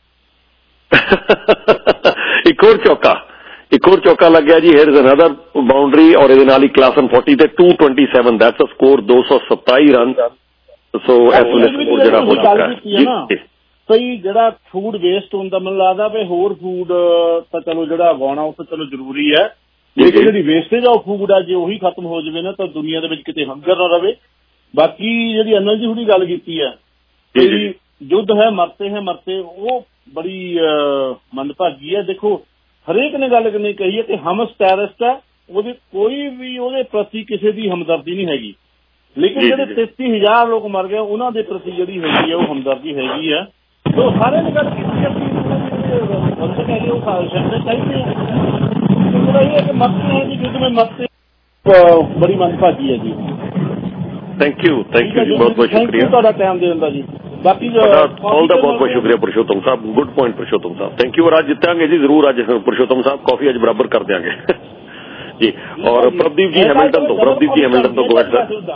एक और चौका, एक और चौका लग गया जी। हेयर इज अनदर बाउंड्री और ਇਹਦੇ ਨਾਲ ਹੀ क्लासन फोर्टी ਤੇ two twenty seven, that's a score दो सौ सताई रन। सो ਇਸ ਵੇਲੇ ਸਕੋਰ ਜਿਹੜਾ ਹੋ ਚੁੱਕਾ ਹੈ। ਸਹੀ ਜਿਹੜਾ ਫੂਡ ਵੇਸਟ ਹੁੰਦਾ, ਮੈਨੂੰ ਲੱਗਦਾ ਵੀ ਹੋਰ ਫੂਡ ਤਾਂ ਚਲੋ ਜਿਹੜਾ ਉਗਾਉਣਾ ਉਹ ਤਾਂ ਚਲੋ ਜ਼ਰੂਰੀ ਹੈ, ਲੇਕਿਨ ਜਿਹੜੀ ਵੇਸਟੇਜ ਆ ਫੂਡ ਆ ਜੇ ਉਹੀ ਖਤਮ ਹੋ ਜਾਵੇ ਨਾ ਤਾਂ ਦੁਨੀਆ ਦੇ ਵਿੱਚ ਕਿਤੇ ਹੰਗਰ ਨਾ ਰਵੇ। ਬਾਕੀ ਜਿਹੜੀ ਅਨਲ ਜੀ ਹੁਣੀ ਗੱਲ ਕੀਤੀ ਹੈ ਕਿ युद्ध है मरते हैं मरते, वो बड़ी मंदभागी है। देखो हरेक ने गल नहीं कही है कि हम टैररिस्ट है, ਉਹਦੇ ਕੋਈ ਵੀ ਉਹਦੇ ਪ੍ਰਤੀ ਕਿਸੇ ਦੀ ਹਮਦਰਦੀ ਨਹੀਂ ਹੈਗੀ, ਲੇਕਿਨ ਜਿਹੜੇ ਤੇਤੀ ਹਜ਼ਾਰ ਲੋਕ ਮਰ ਗਏ ਉਹਨਾਂ ਦੇ ਪ੍ਰਤੀ ਜਿਹੜੀ ਹੈਗੀ ਹੈ ਉਹ ਹਮਦਰਦੀ ਹੈਗੀ ਹੈ। तो सारे ने गल कीती है कि मंत्र कह रहे हो छड्डने चाहिए तो ये है कि मत है जी युद्ध में मत बड़ी मंदभागी है जी। थैंक यू थैंक यू जी बहुत बहुत शुक्रिया ਤੁਹਾਡਾ ਟਾਈਮ ਦੇਣ ਦਾ ਜੀ। ਬਾਕੀ ऑल दा बहुत बहुत शुक्रिया पुरुषोत्तम साहब गुड पॉइंट पुरुषोत्तम साहब थैंक यू और आज जितांगे जी जरूर आज पुरुषोत्तम साहब कॉफी आज बराबर कर देंगे जी। और प्रभदीप जी हैमिल्टन तो प्रभदीप जी हैमिल्टन तो गो हेड सर।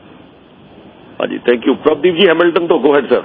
हाँ जी thank you Prabhdeep ji Hamilton तो गो हेड सर।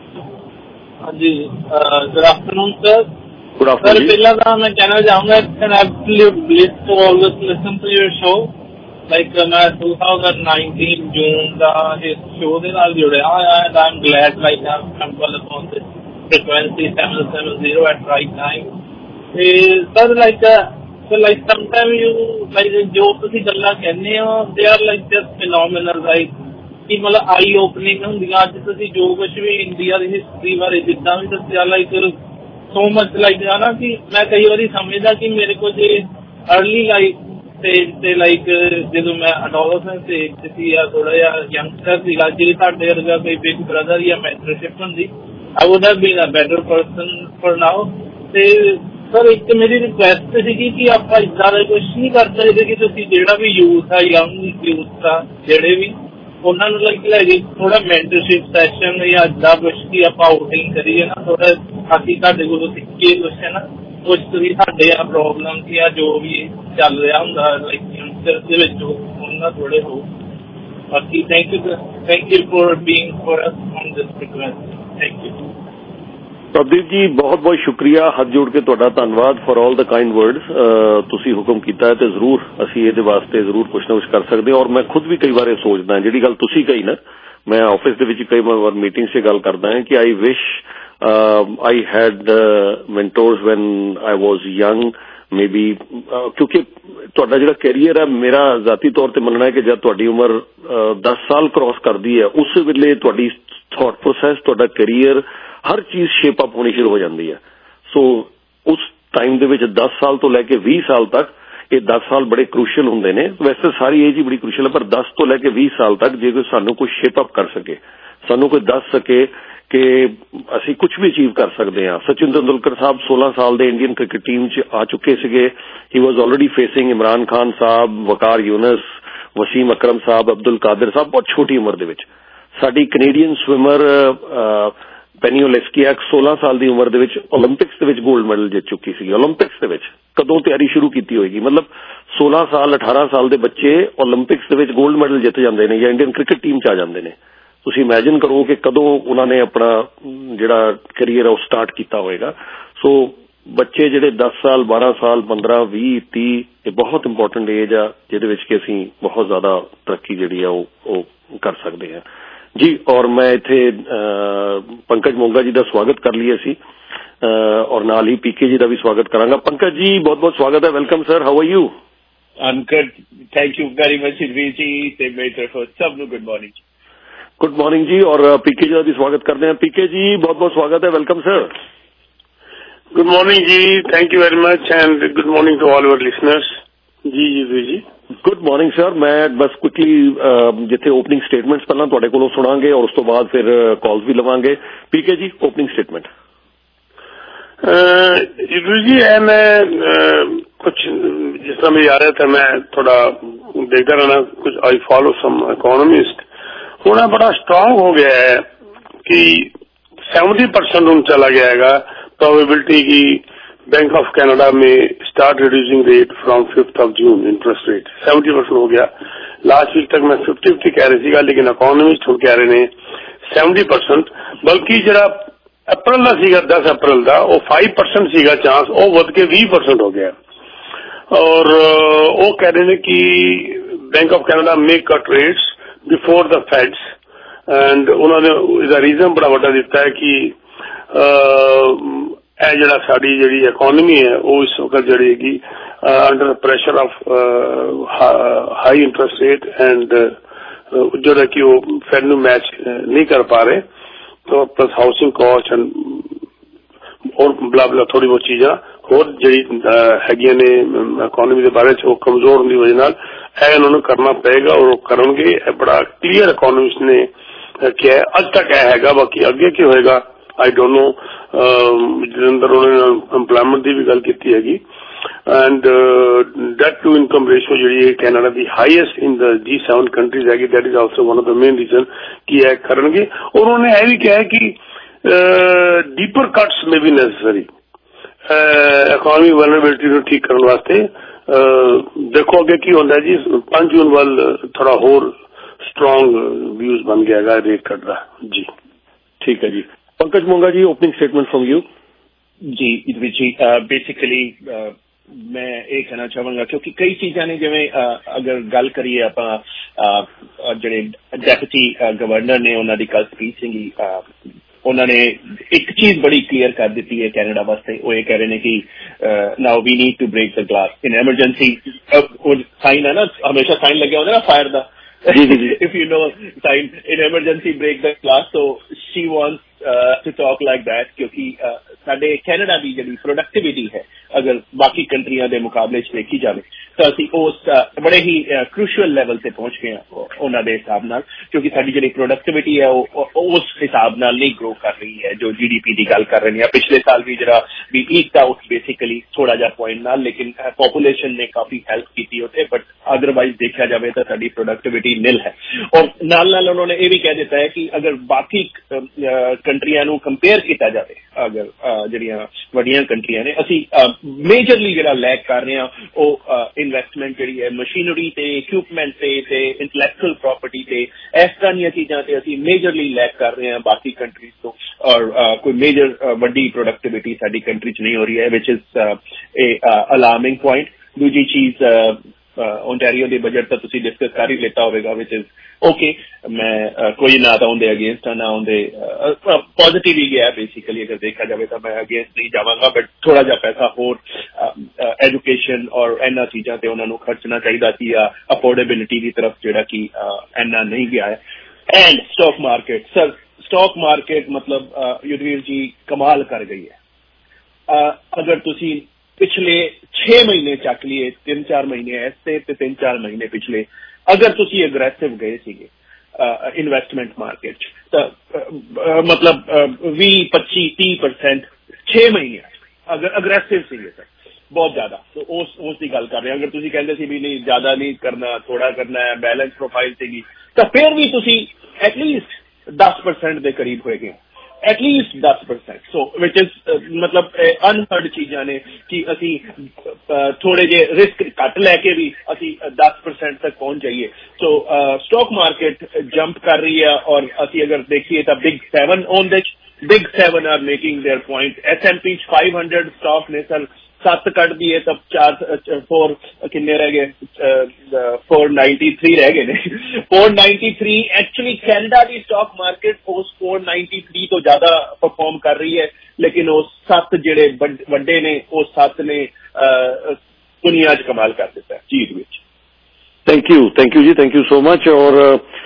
हाँ जी good afternoon sir. Good afternoon sir पहला तो मैं कहना चाहूंगा an absolute bliss to always listen to your show like मैं twenty nineteen जून का इस शो के नाल जुड़िया होया and I am glad like I stumble upon this frequency seven seventy at right time ਤੇ sir like so like sometimes you like ਜੋ ਤੁਸੀਂ ਗੱਲਾਂ ਕਹਿੰਦੇ ਹੋ they are like just phenomenal right ਕਿ ਮਤਲਬ ਆਈ ਓਪਨਿੰਗ ਹੁੰਦੀਆਂ ਅੱਜ ਤੁਸੀਂ ਜੋ ਕੁਝ ਵੀ ਇੰਡੀਆ ਦੀ ਹਿਸਟਰੀ ਬਾਰੇ ਜਿੱਦਾਂ ਵੀ ਦੱਸਿਆ ਲਾਈਕ ਸੋ ਮਚ ਲਾਈਕ ਨਾ ਕਿ ਮੈਂ ਕਈ ਵਾਰੀ ਸਮਝਦਾ ਕਿ ਮੇਰੇ ਕੋਲ ਜੇ अर्ਲੀ ਲਾਈਫ ਸਟੇਜ ਤੇ ਲਾਈਕ ਜਦੋਂ ਮੈਂ ਅਡੋਲਸੈਂਸ ਏਜ ਚ ਸੀ ਜਾਂ ਥੋੜਾ ਜਿਹਾ ਯੰਗਸਟਰ ਸੀਗਾ ਜੇ ਤੁਹਾਡੇ ਵਰਗਾ ਕੋਈ ਬਿਗ ਬ੍ਰਦਰ ਜਾਂ ਮੈਂਟਰਸ਼ਿਪ ਹੁੰਦੀ I would have been a better person for now ਤੇ ਸਰ ਇੱਕ ਮੇਰੀ ਰਿਕੁਐਸਟ ਸੀਗੀ ਕਿ ਆਪਾਂ ਇੱਦਾਂ ਦਾ ਕੁਛ ਨਹੀਂ ਕਰ ਸਕਦੇ ਕਿ ਤੁਸੀਂ ਜਿਹੜਾ ਵੀ ਯੂਥ ਆ ਯੰਗ ਯੂਥ ਆ ਜਿਹੜੇ ਵੀ ਉਹਨਾਂ ਨੂੰ ਲਾਈਕ ਲੈ ਕੇ ਥੋੜਾ ਮੈਂਟਰਸ਼ਿਪ ਸੈਸ਼ਨ ਜਾਂ ਇੱਦਾਂ ਕੁਛ ਕਿ ਆਪਾਂ ਆਊਟਿੰਗ ਕਰੀਏ ਨਾ ਥੋੜਾ ਅਸੀਂ ਤੁਹਾਡੇ ਕੋਲੋਂ ਸਿੱਖੀਏ ਕੁਛ ਹੈ ਨਾ ਕੁਛ ਤੁਸੀਂ ਸਾਡੇ ਆ ਪ੍ਰੋਬਲਮ ਜਾਂ ਜੋ ਵੀ ਚੱਲ ਰਿਹਾ ਹੁੰਦਾ ਲਾਈਕ ਯੰਗਸਟਰ ਦੇ ਵਿੱਚ ਉਹਨਾਂ ਥੋੜੇ ਹੋ ਬਾਕੀ thank you thank you for being for us on this frequency thank you. Prabhdeep ji ਬਹੁਤ ਬਹੁਤ ਸ਼ੁਕਰੀਆ ਹੱਥ ਜੋੜ ਕੇ ਤੁਹਾਡਾ ਧੰਨਵਾਦ for all the kind words ਤੁਸੀਂ ਹੁਕਮ ਕੀਤਾ ਹੈ ਤੇ ਜ਼ਰੂਰ ਅਸੀਂ ਇਹਦੇ ਵਾਸਤੇ ਜ਼ਰੂਰ ਕੁਛ ਨਾ ਕੁਛ ਕਰ ਸਕਦੇ ਹਾਂ ਔਰ ਮੈਂ ਖੁਦ ਵੀ ਕਈ ਵਾਰ ਇਹ ਸੋਚਦਾ ਜਿਹੜੀ ਗੱਲ ਤੁਸੀਂ ਕਹੀ ਨਾ ਮੈਂ ਆਫਿਸ ਦੇ ਵਿੱਚ ਕਈ ਵਾਰ ਮੀਟਿੰਗ 'ਚ ਗੱਲ ਕਰਦਾ ਹਾਂ ਕਿ I wish I had mentors when I was young maybe ਕਿਉਂਕਿ ਤੁਹਾਡਾ ਜਿਹੜਾ ਕੈਰੀਅਰ ਹੈ ਮੇਰਾ ਜ਼ਾਤੀ ਤੌਰ ਤੇ ਮੰਨਣਾ ਹੈ ਕਿ ਜਦ ਤੁਹਾਡੀ ਉਮਰ ਦਸ ਸਾਲ ਕ੍ਰਾਸ ਕਰਦੀ ਹੈ ਉਸ ਵੇਲੇ ਤੁਹਾਡੀ ਥਾਟ ਪ੍ਰੋਸੈਸ ਤੁਹਾਡਾ ਕੈਰੀਅਰ ਹਰ ਚੀਜ਼ ਸ਼ੇਪ ਅਪ ਹੋਣੀ ਸ਼ੁਰੂ ਹੋ ਜਾਂਦੀ ਹੈ। ਸੋ ਉਸ ਟਾਈਮ ਦੇ ਵਿੱਚ ਦਸ ਸਾਲ ਤੋਂ ਲੈ ਕੇ ਵੀਹ ਸਾਲ ਤੱਕ ਇਹ ਦਸ ਸਾਲ ਬੜੇ ਕ੍ਰੂਸ਼ੀਅਲ ਹੁੰਦੇ ਨੇ ਵੈਸੇ ਸਾਰੀ ਏਜ ਹੀ ਬੜੀ ਕ੍ਰੂਸ਼ੀਅਲ ਹੈ ਪਰ ਦਸ ਤੋਂ ਲੈ ਕੇ ਵੀਹ ਸਾਲ ਤੱਕ ਜੇ ਕੋਈ ਸਾਨੂੰ ਕੋਈ ਸ਼ੇਪ ਅਪ ਕਰ ਸਕੇ ਸਾਨੂੰ ਕੋਈ ਦੱਸ ਸਕੇ ਕਿ ਅਸੀਂ ਕੁਝ ਵੀ ਅਚੀਵ ਕਰ ਸਕਦੇ ਹਾਂ। ਸਚਿਨ ਤੇਂਦੁਲਕਰ ਸਾਹਿਬ ਸੋਲਾਂ ਸਾਲ ਦੇ ਇੰਡੀਅਨ ਕ੍ਰਿਕਟ ਟੀਮ 'ਚ ਆ ਚੁੱਕੇ ਸੀਗੇ ਹੀ was already facing Imran Khan Sahib Waqar Younis Wasim Akram Sahib Abdul Qadir Sahib ਬਹੁਤ ਛੋਟੀ ਉਮਰ ਦੇ ਵਿੱਚ। ਸਾਡੀ ਕੈਨੇਡੀਅਨ ਸਵਿਮਰ ਪੈਨੀ ਓਲੈਸਕੀਆਕ ਸੋਲਾਂ ਸਾਲ ਦੀ ਉਮਰ ਦੇ ਵਿੱਚ ਓਲੰਪਿਕਸ ਦੇ ਵਿੱਚ ਗੋਲਡ ਮੈਡਲ ਜਿੱਤ ਚੁੱਕੀ ਸੀ। ਓਲੰਪਿਕਸ ਦੇ ਵਿੱਚ ਕਦੋਂ ਤਿਆਰੀ ਸ਼ੁਰੂ ਕੀਤੀ ਹੋਏਗੀ ਮਤਲਬ ਸੋਲਾਂ ਸਾਲ ਅਠਾਰਾਂ ਸਾਲ ਦੇ ਬੱਚੇ ਓਲੰਪਿਕਸ ਦੇ ਵਿੱਚ ਗੋਲਡ ਮੈਡਲ ਜਿੱਤ ਜਾਂਦੇ ਨੇ ਜਾਂ ਇੰਡੀਅਨ ਕ੍ਰਿਕਟ ਟੀਮ 'ਚ ਆ ਜਾਂਦੇ ਨੇ। ਤੁਸੀਂ ਇਮੈਜਿਨ ਕਰੋ ਕਿ ਕਦੋਂ ਉਹਨਾਂ ਨੇ ਆਪਣਾ ਜਿਹੜਾ ਕੈਰੀਅਰ ਹੈ ਉਹ ਸਟਾਰਟ ਕੀਤਾ ਹੋਏਗਾ। ਸੋ ਬੱਚੇ ਜਿਹੜੇ ਦਸ ਸਾਲ ਬਾਰਾਂ ਸਾਲ ਪੰਦਰਾਂ ਵੀਹ ਤੀਹ ਇਹ ਬਹੁਤ ਇੰਪੋਰਟੈਂਟ ਏਜ ਆ ਜਿਹਦੇ ਵਿੱਚ ਕਿ ਅਸੀਂ ਬਹੁਤ ਜ਼ਿਆਦਾ ਤਰੱਕੀ ਜਿਹੜੀ ਆ ਉਹ ਉਹ ਕਰ ਸਕਦੇ ਹਾਂ ਜੀ। ਔਰ ਮੈਂ ਇੱਥੇ ਪੰਕਜ ਮੋਂਗਾ ਜੀ ਦਾ ਸਵਾਗਤ ਕਰ ਲਈਏ ਅਸੀਂ ਔਰ ਨਾਲ ਹੀ ਪੀਕੇ ਜੀ ਦਾ ਵੀ ਸਵਾਗਤ ਕਰਾਂਗਾ। ਪੰਕਜ ਜੀ ਬਹੁਤ ਬਹੁਤ ਸਵਾਗਤ ਹੈ welcome sir how are you. I'm good thank you very much ਵੀਰ ਜੀ ਤੇ ਮੇਰੇ ਤਰਫੋਂ ਸਭ ਨੂੰ ਗੁੱਡ ਮਾਰਨਿੰਗ। गुड मॉर्निंग जी और पीके जी का भी स्वागत करते हैं। पीके जी बहुत बहुत स्वागत है वेलकम सर। गुड मॉर्निंग जी thank you very much and good morning to all our listeners. जी जी जी गुड मॉर्निंग सर। मैं बस क्विकली जिथे ओपनिंग स्टेटमेंट्स पहला तुहाडे कोलों सुनांगे और उस तो बाद फिर कॉल्स भी लवांगे। पीके जी ओपनिंग स्टेटमेंट। जी है मैं कुछ जिस तरह मैं आ रहा था मैं थोड़ा देखता रहना कुछ आई फॉलो सम इकोनॉमिस्ट होना बड़ा स्ट्रांग हो गया है कि सेवेंटी परसेंट उन चला गया है प्रोबेबिलिटी की बैंक ऑफ कनाडा में start reducing rate from fifth of June interest rate seventy percent हो गया। लास्ट वीक तक मैं फिफ्टी फिफ्टी कह रही थी लेकिन इकोनॉमिस्ट हम कह रहे हैं सेवेंटी परसेंट बल्कि जरा अप्रैल का सीगा दस अप्रैल का वो फाइव परसेंट सीगा चांस वो बढ़ के बीस परसेंट हो गया और वो कह रहे हैं कि बैंक ऑफ कनाडा में cut rates before the Feds and उन्होंने इसका रीजन बड़ा वड्डा दिता है कि ਇਹ ਜਿਹੜਾ ਸਾਡੀ ਜਿਹੜੀ ਇਕਨੋਮੀ ਹੈ ਉਹ ਇਸ ਵਕਤ ਜਿਹੜੀ ਹੈਗੀ under pressure of high interest rate and ਜਿਹੜਾ ਕਿ ਉਹ ਫੈਡ ਨੂੰ ਮੈਚ ਨਹੀਂ ਕਰ ਪਾ ਰਹੇ तो प्लस हाउसिंग कॉस्ट एंड और बला बला थोड़ी बहुत चीजा होर जी हैगियां ने इकोनॉमी के बारे च कमजोर होने की वजह नाल ਇਹ ਉਹਨਾਂ ਨੂੰ ਕਰਨਾ ਪਏਗਾ और ਕਰਨਗੇ। ਇਹ बड़ा क्लीयर इकोनॉमिस्ट ने किया है। अज तक यह हैगा बाकी अगे की होएगा आई डोंट नो जितेंद्र उन्होंने एम्प्लॉयमेंट की भी गल की हैगी and debt to income ratio जी कैनेडा की highest in the G seven countries हैगी that is also one of the main reason कि यह करेंगे। और उन्होंने यह भी कहा है कि डीपर कट्स में भी नेसेसरी इकोनॉमी वल्नरेबिलिटी ठीक करने वास्ते देखो अगे की होता है जी पांच जून वाल थोड़ा होर स्ट्रांग व्यूज बन गया रेट कट रहा जी। ठीक है जी। Pankaj Monga ji opening statement from you. जी जी बेसिकली मैं ये कहना चाहूंगा क्योंकि कई चीजा ने जिवें अगर गल करिए आपां जिहड़े डेप्यूटी गवर्नर ने उन्हां दी कल स्पीच सीगी उन्होंने एक चीज बड़ी क्लीयर कर दी है कैनेडा वास्ते वो ये कह रहे हैं कि now we need to break the glass in emergency sign है ना हमेशा साइन लगे होंगे ना फायर दा if you know sign in emergency break the glass तो she wants to talk like that क्योंकि साडे कैनेडा की जिहड़ी प्रोडक्टिविटी है अगर बाकी कंट्रियां दे मुकाबले च देखी जाए तो असीं उस बड़े ही क्रूशियल लेवल से पहुंच गए हैं उन्हां दे हिसाब नाल क्योंकि साडी जिहड़ी प्रोडक्टिविटी है वो उस हिसाब नाल नहीं ग्रो कर रही है जो जीडीपी की गल कर रहे हैं। पिछले साल भी जरा भी ईक्ड आउट बेसिकली थोड़ा जा पॉइंट नाल लेकिन पॉपुलेशन ने काफी हेल्प की होते बट अदरवाइज देखा जाए तो साडी प्रोडक्टिविटी निल है। और नाल नाल उन्होंने ये भी कह दिता है कि अगर बाकी कंट्रियां नूं कंपेयर किया जाए अगर जिहड़ियां वड्डियां कंट्रियां ने असीं मेजरली जिहड़ा लैग कर रहे हैं वो इन्वेस्टमेंट जिहड़ी है मशीनरी ते इक्विपमेंट ते ते इंटलैक्चुअल प्रॉपर्टी ते इस तरह दी चीजां ते असीं मेजरली लैग कर रहे हैं बाकी कंट्रीज तो और uh, कोई मेजर वड्डी प्रोडक्टिविटी साडी कंट्री च नहीं हो रही है which is a alarming point. दूजी चीज ओंटारियो के बजट तो तुसीं डिस्कस कर ही लेता होगा विच इज ओके मैं uh, कोई ना तो उनके अगेंस्ट ना उनके पॉजिटिव ही गया बेसिकली अगर देखा जाए तो मैं अगेंस्ट नहीं जावांगा बट थोड़ा जा पैसा होर एजुकेशन और इन्हां चीज़ों ते उन्होंने खर्चना चाहिए सी या अफोर्डेबिलिटी की तरफ जिहड़ा कि इन्ना नहीं गया है। And stock market sir stock market मतलब युद्धवीर जी कमाल कर गई है। uh, अगर तुसीं पिछले छे महीने चक लिए तीन चार महीने ऐसे ते तीन चार महीने पिछले अगर तुसी अग्रेसिव गए सीगे इन्वेस्टमेंट मार्केट तो मतलब भी पच्ची तीह परसेंट छे महीने अगर अग्रेसिव सीगे सर बहुत ज्यादा तो उस उस दी गल कर रहे हैं। अगर तुसी कहंदे सी भी नहीं ज्यादा नहीं करना थोड़ा करना है बैलेंस प्रोफाइल सीगी तो फिर भी तुसी एटलीस्ट दस परसेंट के करीब हो गए एटलीस्ट दस परसेंट सो विच इज मतलब अनहर्ड चीजा ने कि असी थोड़े जे रिस्क घट लैके भी असी दस परसेंट तक पहुंच जाइए। सो स्टॉक मार्केट जंप कर रही है और असी अगर देखिए तो big seven on the big seven are making their point S and P five hundred stock ने सर सत्त कट दिए तब चार फोर किन्ने रह गए फोर नाइन्टी थ्री रह गए ने four ninety three actually Canada की स्टॉक मार्केट उस फोर नाइन्टी थ्री तो ज्यादा परफॉर्म कर रही है लेकिन वो सत्त जेड़े वड्डे ने वो सत्त ने दुनिया च कमाल कर दिता है चीज which. Thank you thank you जी थैंक यू सो मच। और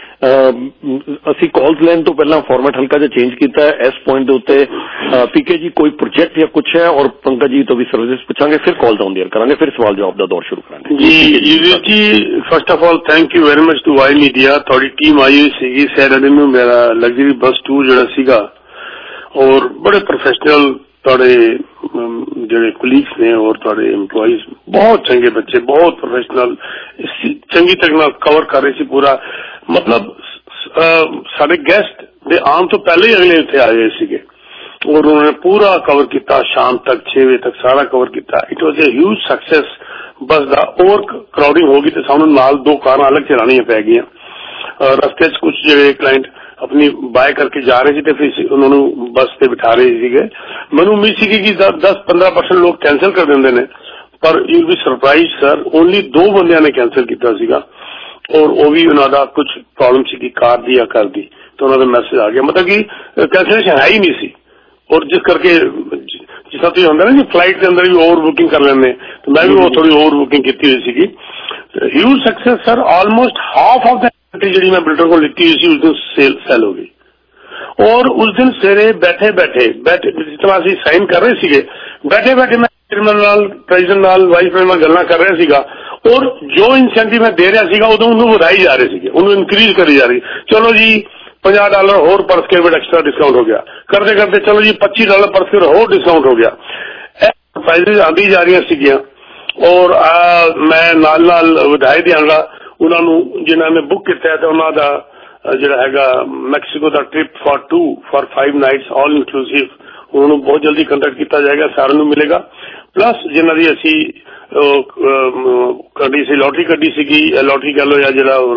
ਅਸੀਂ ਕਾਲਸ ਲੈਣ ਤੋਂ ਪਹਿਲਾਂ ਫਾਰਮੈਟ ਹਲਕਾ ਜਿਹਾ ਚੇਂਜ ਕੀਤਾ ਹੈ ਇਸ ਪੁਆਇੰਟ ਦੇ ਉੱਤੇ ਪੀਕੇ ਜੀ ਕੋਈ ਪ੍ਰੋਜੈਕਟ ਜਾਂ ਕੁਛ ਹੈ ਔਰ ਪੰਕਜ ਜੀ ਤੋਂ ਵੀ ਸਰਵਿਸ ਪੁੱਛਾਂਗੇ ਫਿਰ ਕਾਲਸ ਆਨ ਏਅਰ ਕਰਾਂਗੇ ਫਿਰ ਸਵਾਲ ਜਵਾਬ ਦਾ ਦੌਰ ਸ਼ੁਰੂ ਕਰਾਂਗੇ। ਜੀ ਜੀ first of all thank you very much to Y Media ਤੁਹਾਡੀ ਟੀਮ ਆਈ ਹੋਈ ਸੀਗੀ ਸੈਟਰਡੇ ਨੂੰ ਮੇਰਾ ਲਗਜ਼ਰੀ ਬੱਸ ਟੂਰ ਜਿਹੜਾ ਸੀਗਾ ਔਰ ਬੜੇ ਪ੍ਰੋਫੈਸ਼ਨਲ ਤੁਹਾਡੇ ਜਿਹੜੇ ਕੁਲੀਗਸ ਨੇ ਔਰ ਤੁਹਾਡੇ ਇੰਪਲੋਈਜ਼ ਬਹੁਤ ਚੰਗੇ ਬੱਚੇ ਬਹੁਤ ਪ੍ਰੋਫੈਸ਼ਨਲ ਚੰਗੀ ਤਰ੍ਹਾਂ ਨਾਲ ਕਵਰ ਕਰ ਰਹੇ ਸੀ ਪੂਰਾ मतलब साढ़े गेस्ट दे आने तो पहले ही अगले इतने आए सीगे और उन्होंने पूरा कवर किया शाम तक छह बजे तक सारा कवर किया। It was a huge success. Bus दा और क्राउडिंग होगी तो सामने नाल दो कार अलग चलानी पै गई रस्ते च कुछ जो क्लाइंट अपनी बाय करके जा रहे थे तो फिर उन्होंने बस पे बिठा रहे थे। मैनू उम्मीद सी कि दस पंद्रह परसेंट लोग कैंसिल कर देंगे ने पर you be surprise sir only दो बंदियां ने कैंसिल किया और वो भी उन्होंने कुछ प्रॉब्लम सी कार दी या कर दी तो उन्होंने मैसेज आ गया मतलब कि कैंसिलेशन है ही नहीं सी। और जिस करके जिस तरह तो होंगे ना कि फ्लाइट के अंदर भी ओवर बुकिंग कर लेंगे तो मैं भी वो थोड़ी ओवर बुकिंग की हुई सी। Huge success sir almost half of the जी मैं बिल्डर को लिखी हुई सी उस दिन सेल सेल हो गई। और उस दिन सवेरे बैठे बैठे बैठे जिस तरह असीं साइन कर रहे थे बैठे बैठे मैं चेयरमैन नाल प्रेजिडेंट नाल वाइस प्रेजिडेंट नाल गल्लां कर रहा सीगा और जो इंसेंटिव मैं दे रहा सीगा उदों उन्होंने वधाई जा रहे थे उन्होंने इनक्रीज करी जा रही चलो जी पचास डॉलर होर पर स्क्वायर फीट एक्स्ट्रा डिस्काउंट हो गया, करते करते चलो जी पच्चीस डॉलर पर स्क्वायर होर डिस्काउंट हो गया। प्राइजेज आती जा रही सीगियां और आ, मैं नाल नाल वधाई दियांगा उन्होंने जिन्होंने बुक किया है तो उन्होंने जिहड़ा हैगा मैक्सीको का trip for two for five nights all inclusive उन्होंने बहुत जल्दी कंडक्ट किया जाएगा, सारे नूं मिलेगा। प्लस जिन्हां दी असी कड्डी सी लॉटरी कड्डी सीगी, लॉटरी कह लो या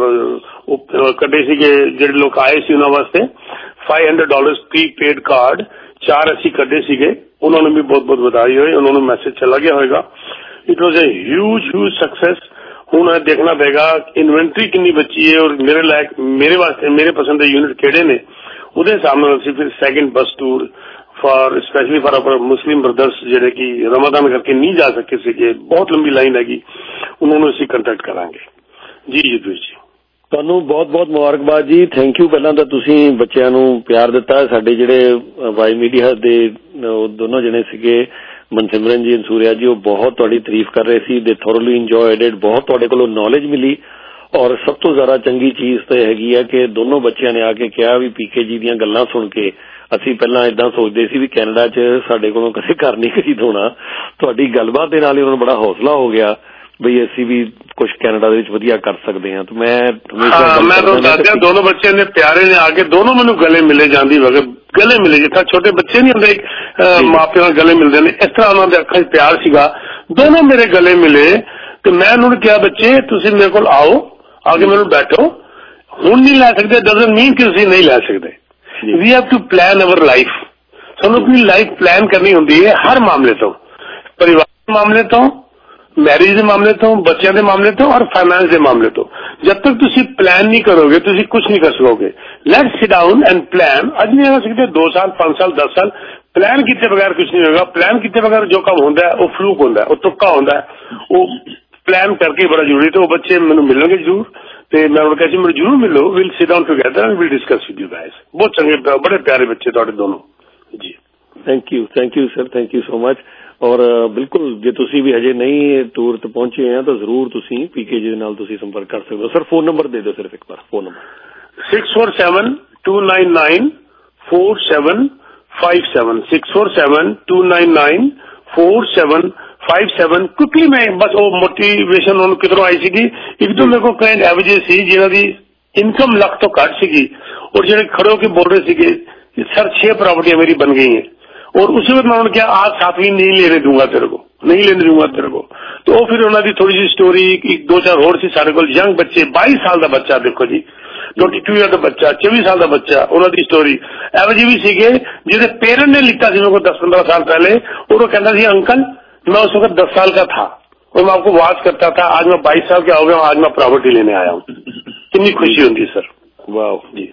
जिहड़ा कड्डे सीगे जिहड़े लोग आए सी उन्हां वास्ते five hundred dollars prepaid card चार असी कड्डे सीगे, उन्होंने भी बहुत बहुत बधाई होई, उन्होंने मैसेज चला गया होगा। It was a huge huge success. हुण देखना पेगा इन्वेंट्री कितनी बची है और मेरे लायक मेरे वास्ते मेरे पसंद के यूनिट किहड़े ने, उहदे हिसाब नाल असीं फिर second bus tour for specially for our Muslim brothers जिहड़े कि रमजान करके नहीं जा सके सीगे, बहुत लंबी लाइन हैगी, उन्होंने असीं कंटैक्ट करांगे। जी युद्धवीर जी ਤੁਹਾਨੂੰ ਬਹੁਤ ਬਹੁਤ ਮੁਬਾਰਕਬਾਦ ਜੀ। Thank you. ਪਹਿਲਾਂ ਤਾਂ ਤੁਸੀਂ ਬੱਚਿਆਂ ਨੂੰ ਪਿਆਰ ਦਿੱਤਾ। ਸਾਡੇ ਜਿਹੜੇ ਵਾਈ ਮੀਡੀਆ ਦੇ ਦੋਨੋਂ ਜਣੇ ਸੀਗੇ ਮਨਸਿਮਰਨ ਜੀ ਸੂਰਿਆ ਜੀ, ਉਹ ਬਹੁਤ ਤੁਹਾਡੀ ਤਾਰੀਫ ਕਰ ਰਹੇ ਸੀ। ਦੇ ਥੋਰਲੀ ਇੰਜੋਇਡ ਇਟ। ਬਹੁਤ ਤੁਹਾਡੇ ਕੋਲੋਂ ਨੌਲੇਜ ਮਿਲੀ ਔਰ ਸਭ ਤੋਂ ਜ਼ਿਆਦਾ ਚੰਗੀ ਚੀਜ਼ ਤਾਂ ਹੈਗੀ ਆ ਕਿ ਦੋਨੋਂ ਬੱਚਿਆਂ ਨੇ ਆ ਕੇ ਕਿਹਾ ਵੀ ਪੀਕੇ ਜੀ ਦੀਆਂ ਗੱਲਾਂ ਸੁਣ ਕੇ ਅਸੀਂ ਪਹਿਲਾਂ ਇਦਾਂ ਸੋਚਦੇ ਸੀ ਵੀ ਕੈਨੇਡਾ 'ਚ ਸਾਡੇ ਕੋਲੋਂ ਕਦੇ ਘਰ ਨਹੀਂ ਖਰੀਦ ਹੋਣਾ। ਤੁਹਾਡੀ ਗੱਲਬਾਤ ਦੇ ਨਾਲ ਹੀ ਉਹਨਾਂ ਨੂੰ ਬੜਾ ਹੌਸਲਾ ਹੋ ਗਿਆ ਬਈ ਅਸੀਂ ਵੀ ਕੁਝ ਕੈਨੇਡਾ ਦੇ ਵਿੱਚ ਵਧੀਆ ਕਰ ਸਕਦੇ ਹਾਂ। ਤੇ ਮੈਂ ਹਮੇਸ਼ਾ ਮੈਂ ਤੁਹਾਨੂੰ ਦੱਸਦਾ ਦੋਨੋਂ ਬੱਚੇ ਨੇ ਪਿਆਰੇ ਨੇ ਆ ਕੇ ਦੋਨੋਂ ਮੈਨੂੰ ਗਲੇ ਮਿਲੇ ਜਾਂਦੀ ਵਕਤ ਗਲੇ ਮਿਲੇ ਜਿੱਥਾ ਛੋਟੇ ਬੱਚੇ ਨਹੀਂ ਹੁੰਦੇ ਮਾਪਿਆਂ ਨਾਲ ਗਲੇ ਮਿਲਦੇ ਨੇ, ਇਸ ਤਰ੍ਹਾਂ ਉਹਨਾਂ ਦੇ ਅੱਖਾਂ 'ਚ ਪਿਆਰ ਸੀਗਾ। ਦੋਨੋਂ ਮੇਰੇ ਗਲੇ ਮਿਲੇ ਤੇ ਮੈਂ ਉਹਨਾਂ ਨੂੰ ਕਿਹਾ ਬੱਚੇ ਤੁਸੀਂ ਮੇਰੇ ਕੋਲ ਆਓ, ਆ ਕੇ ਮੈਨੂੰ ਬੈਠੋ, ਹੁਣ ਨਹੀਂ ਲੈ ਸਕਦੇ ਡਜ਼ਨਟ ਮੀਨ ਕਿ ਤੁਸੀਂ ਨਹੀਂ ਲੈ ਸਕਦੇ। We have to plan our life. ਸਾਨੂੰ ਆਪਣੀ ਲਾਈਫ ਪਲਾਨ ਕਰਨੀ ਹੁੰਦੀ ਹੈ ਹਰ ਮਾਮਲੇ ਤੋਂ, ਪਰਿਵਾਰ ਦੇ ਮਾਮਲੇ ਤੋਂ, मैरिज के मामले तो, बच्चों के मामले तो और फाइनेंस के मामले तो। जब तक तुसी प्लान नहीं करोगे तुसी कुछ नहीं कर सकोगे। Let's sit down and plan. अज नहीं हो सकते दो साल पांच साल दस साल प्लान किए बगैर कुछ नहीं होगा। प्लान किए बगैर जो काम होता है वो फ्लूक होता है, वो तुक्का होता है, वो प्लान करके बड़ा जरूरी। तो वो बच्चे मैंने मिलेंगे जरूर, तो मैं उन्होंने कहा मेरे जरूर मिलो, will sit down together and will discuss with you guys. बहुत चंगे बड़े प्यारे बच्चे तुहाडे दोनों जी। Thank you thank you sir, thank you so much. और बिल्कुल जे तुसी भी हजे नहीं टूर ते पहुंचे हैं तो जरूर तुसी पीके जी दे नाल तुसी संपर्क कर सकते हो। सर फोन नंबर दे दो सिर्फ एक बार। Phone number six four seven two nine nine four seven five seven six four seven two nine nine four seven five seven. Quickly मैं बस वो मोटिवेशन उन्होंने किधरों आई सी, एक तो मेरे को क्लाइंट एवरेज सी जिन्हों की इनकम लख तो घट सी और जो खड़े होकर बोल रहे थे सर छह प्रॉपर्टियां मेरी बन गई हैं और उसी वक्त मैं उन्होंने कहा आज सातवीं नहीं लेने दूंगा तेरे को, नहीं लेने दूंगा तेरे को। तो वो फिर उन्होंने थोड़ी सी स्टोरी एक दो चार होर सी सारे को यंग बच्चे बाईस साल का बच्चा देखो जी, ट्वेंटी टू ईयर का बच्चा, चौबीस साल का बच्चा, उन्होंने स्टोरी एवं जी भी सीगे जिसे पेरेंट ने लिखा मेरे को दस पंद्रह साल पहले और वो कहता था अंकल मैं उस वक्त दस साल का था और मैं आपको वाच करता था, आज मैं बाईस साल का हो गया, आज मैं प्रॉपर्टी लेने आया हूँ। कितनी खुशी होती है सर। वाह जी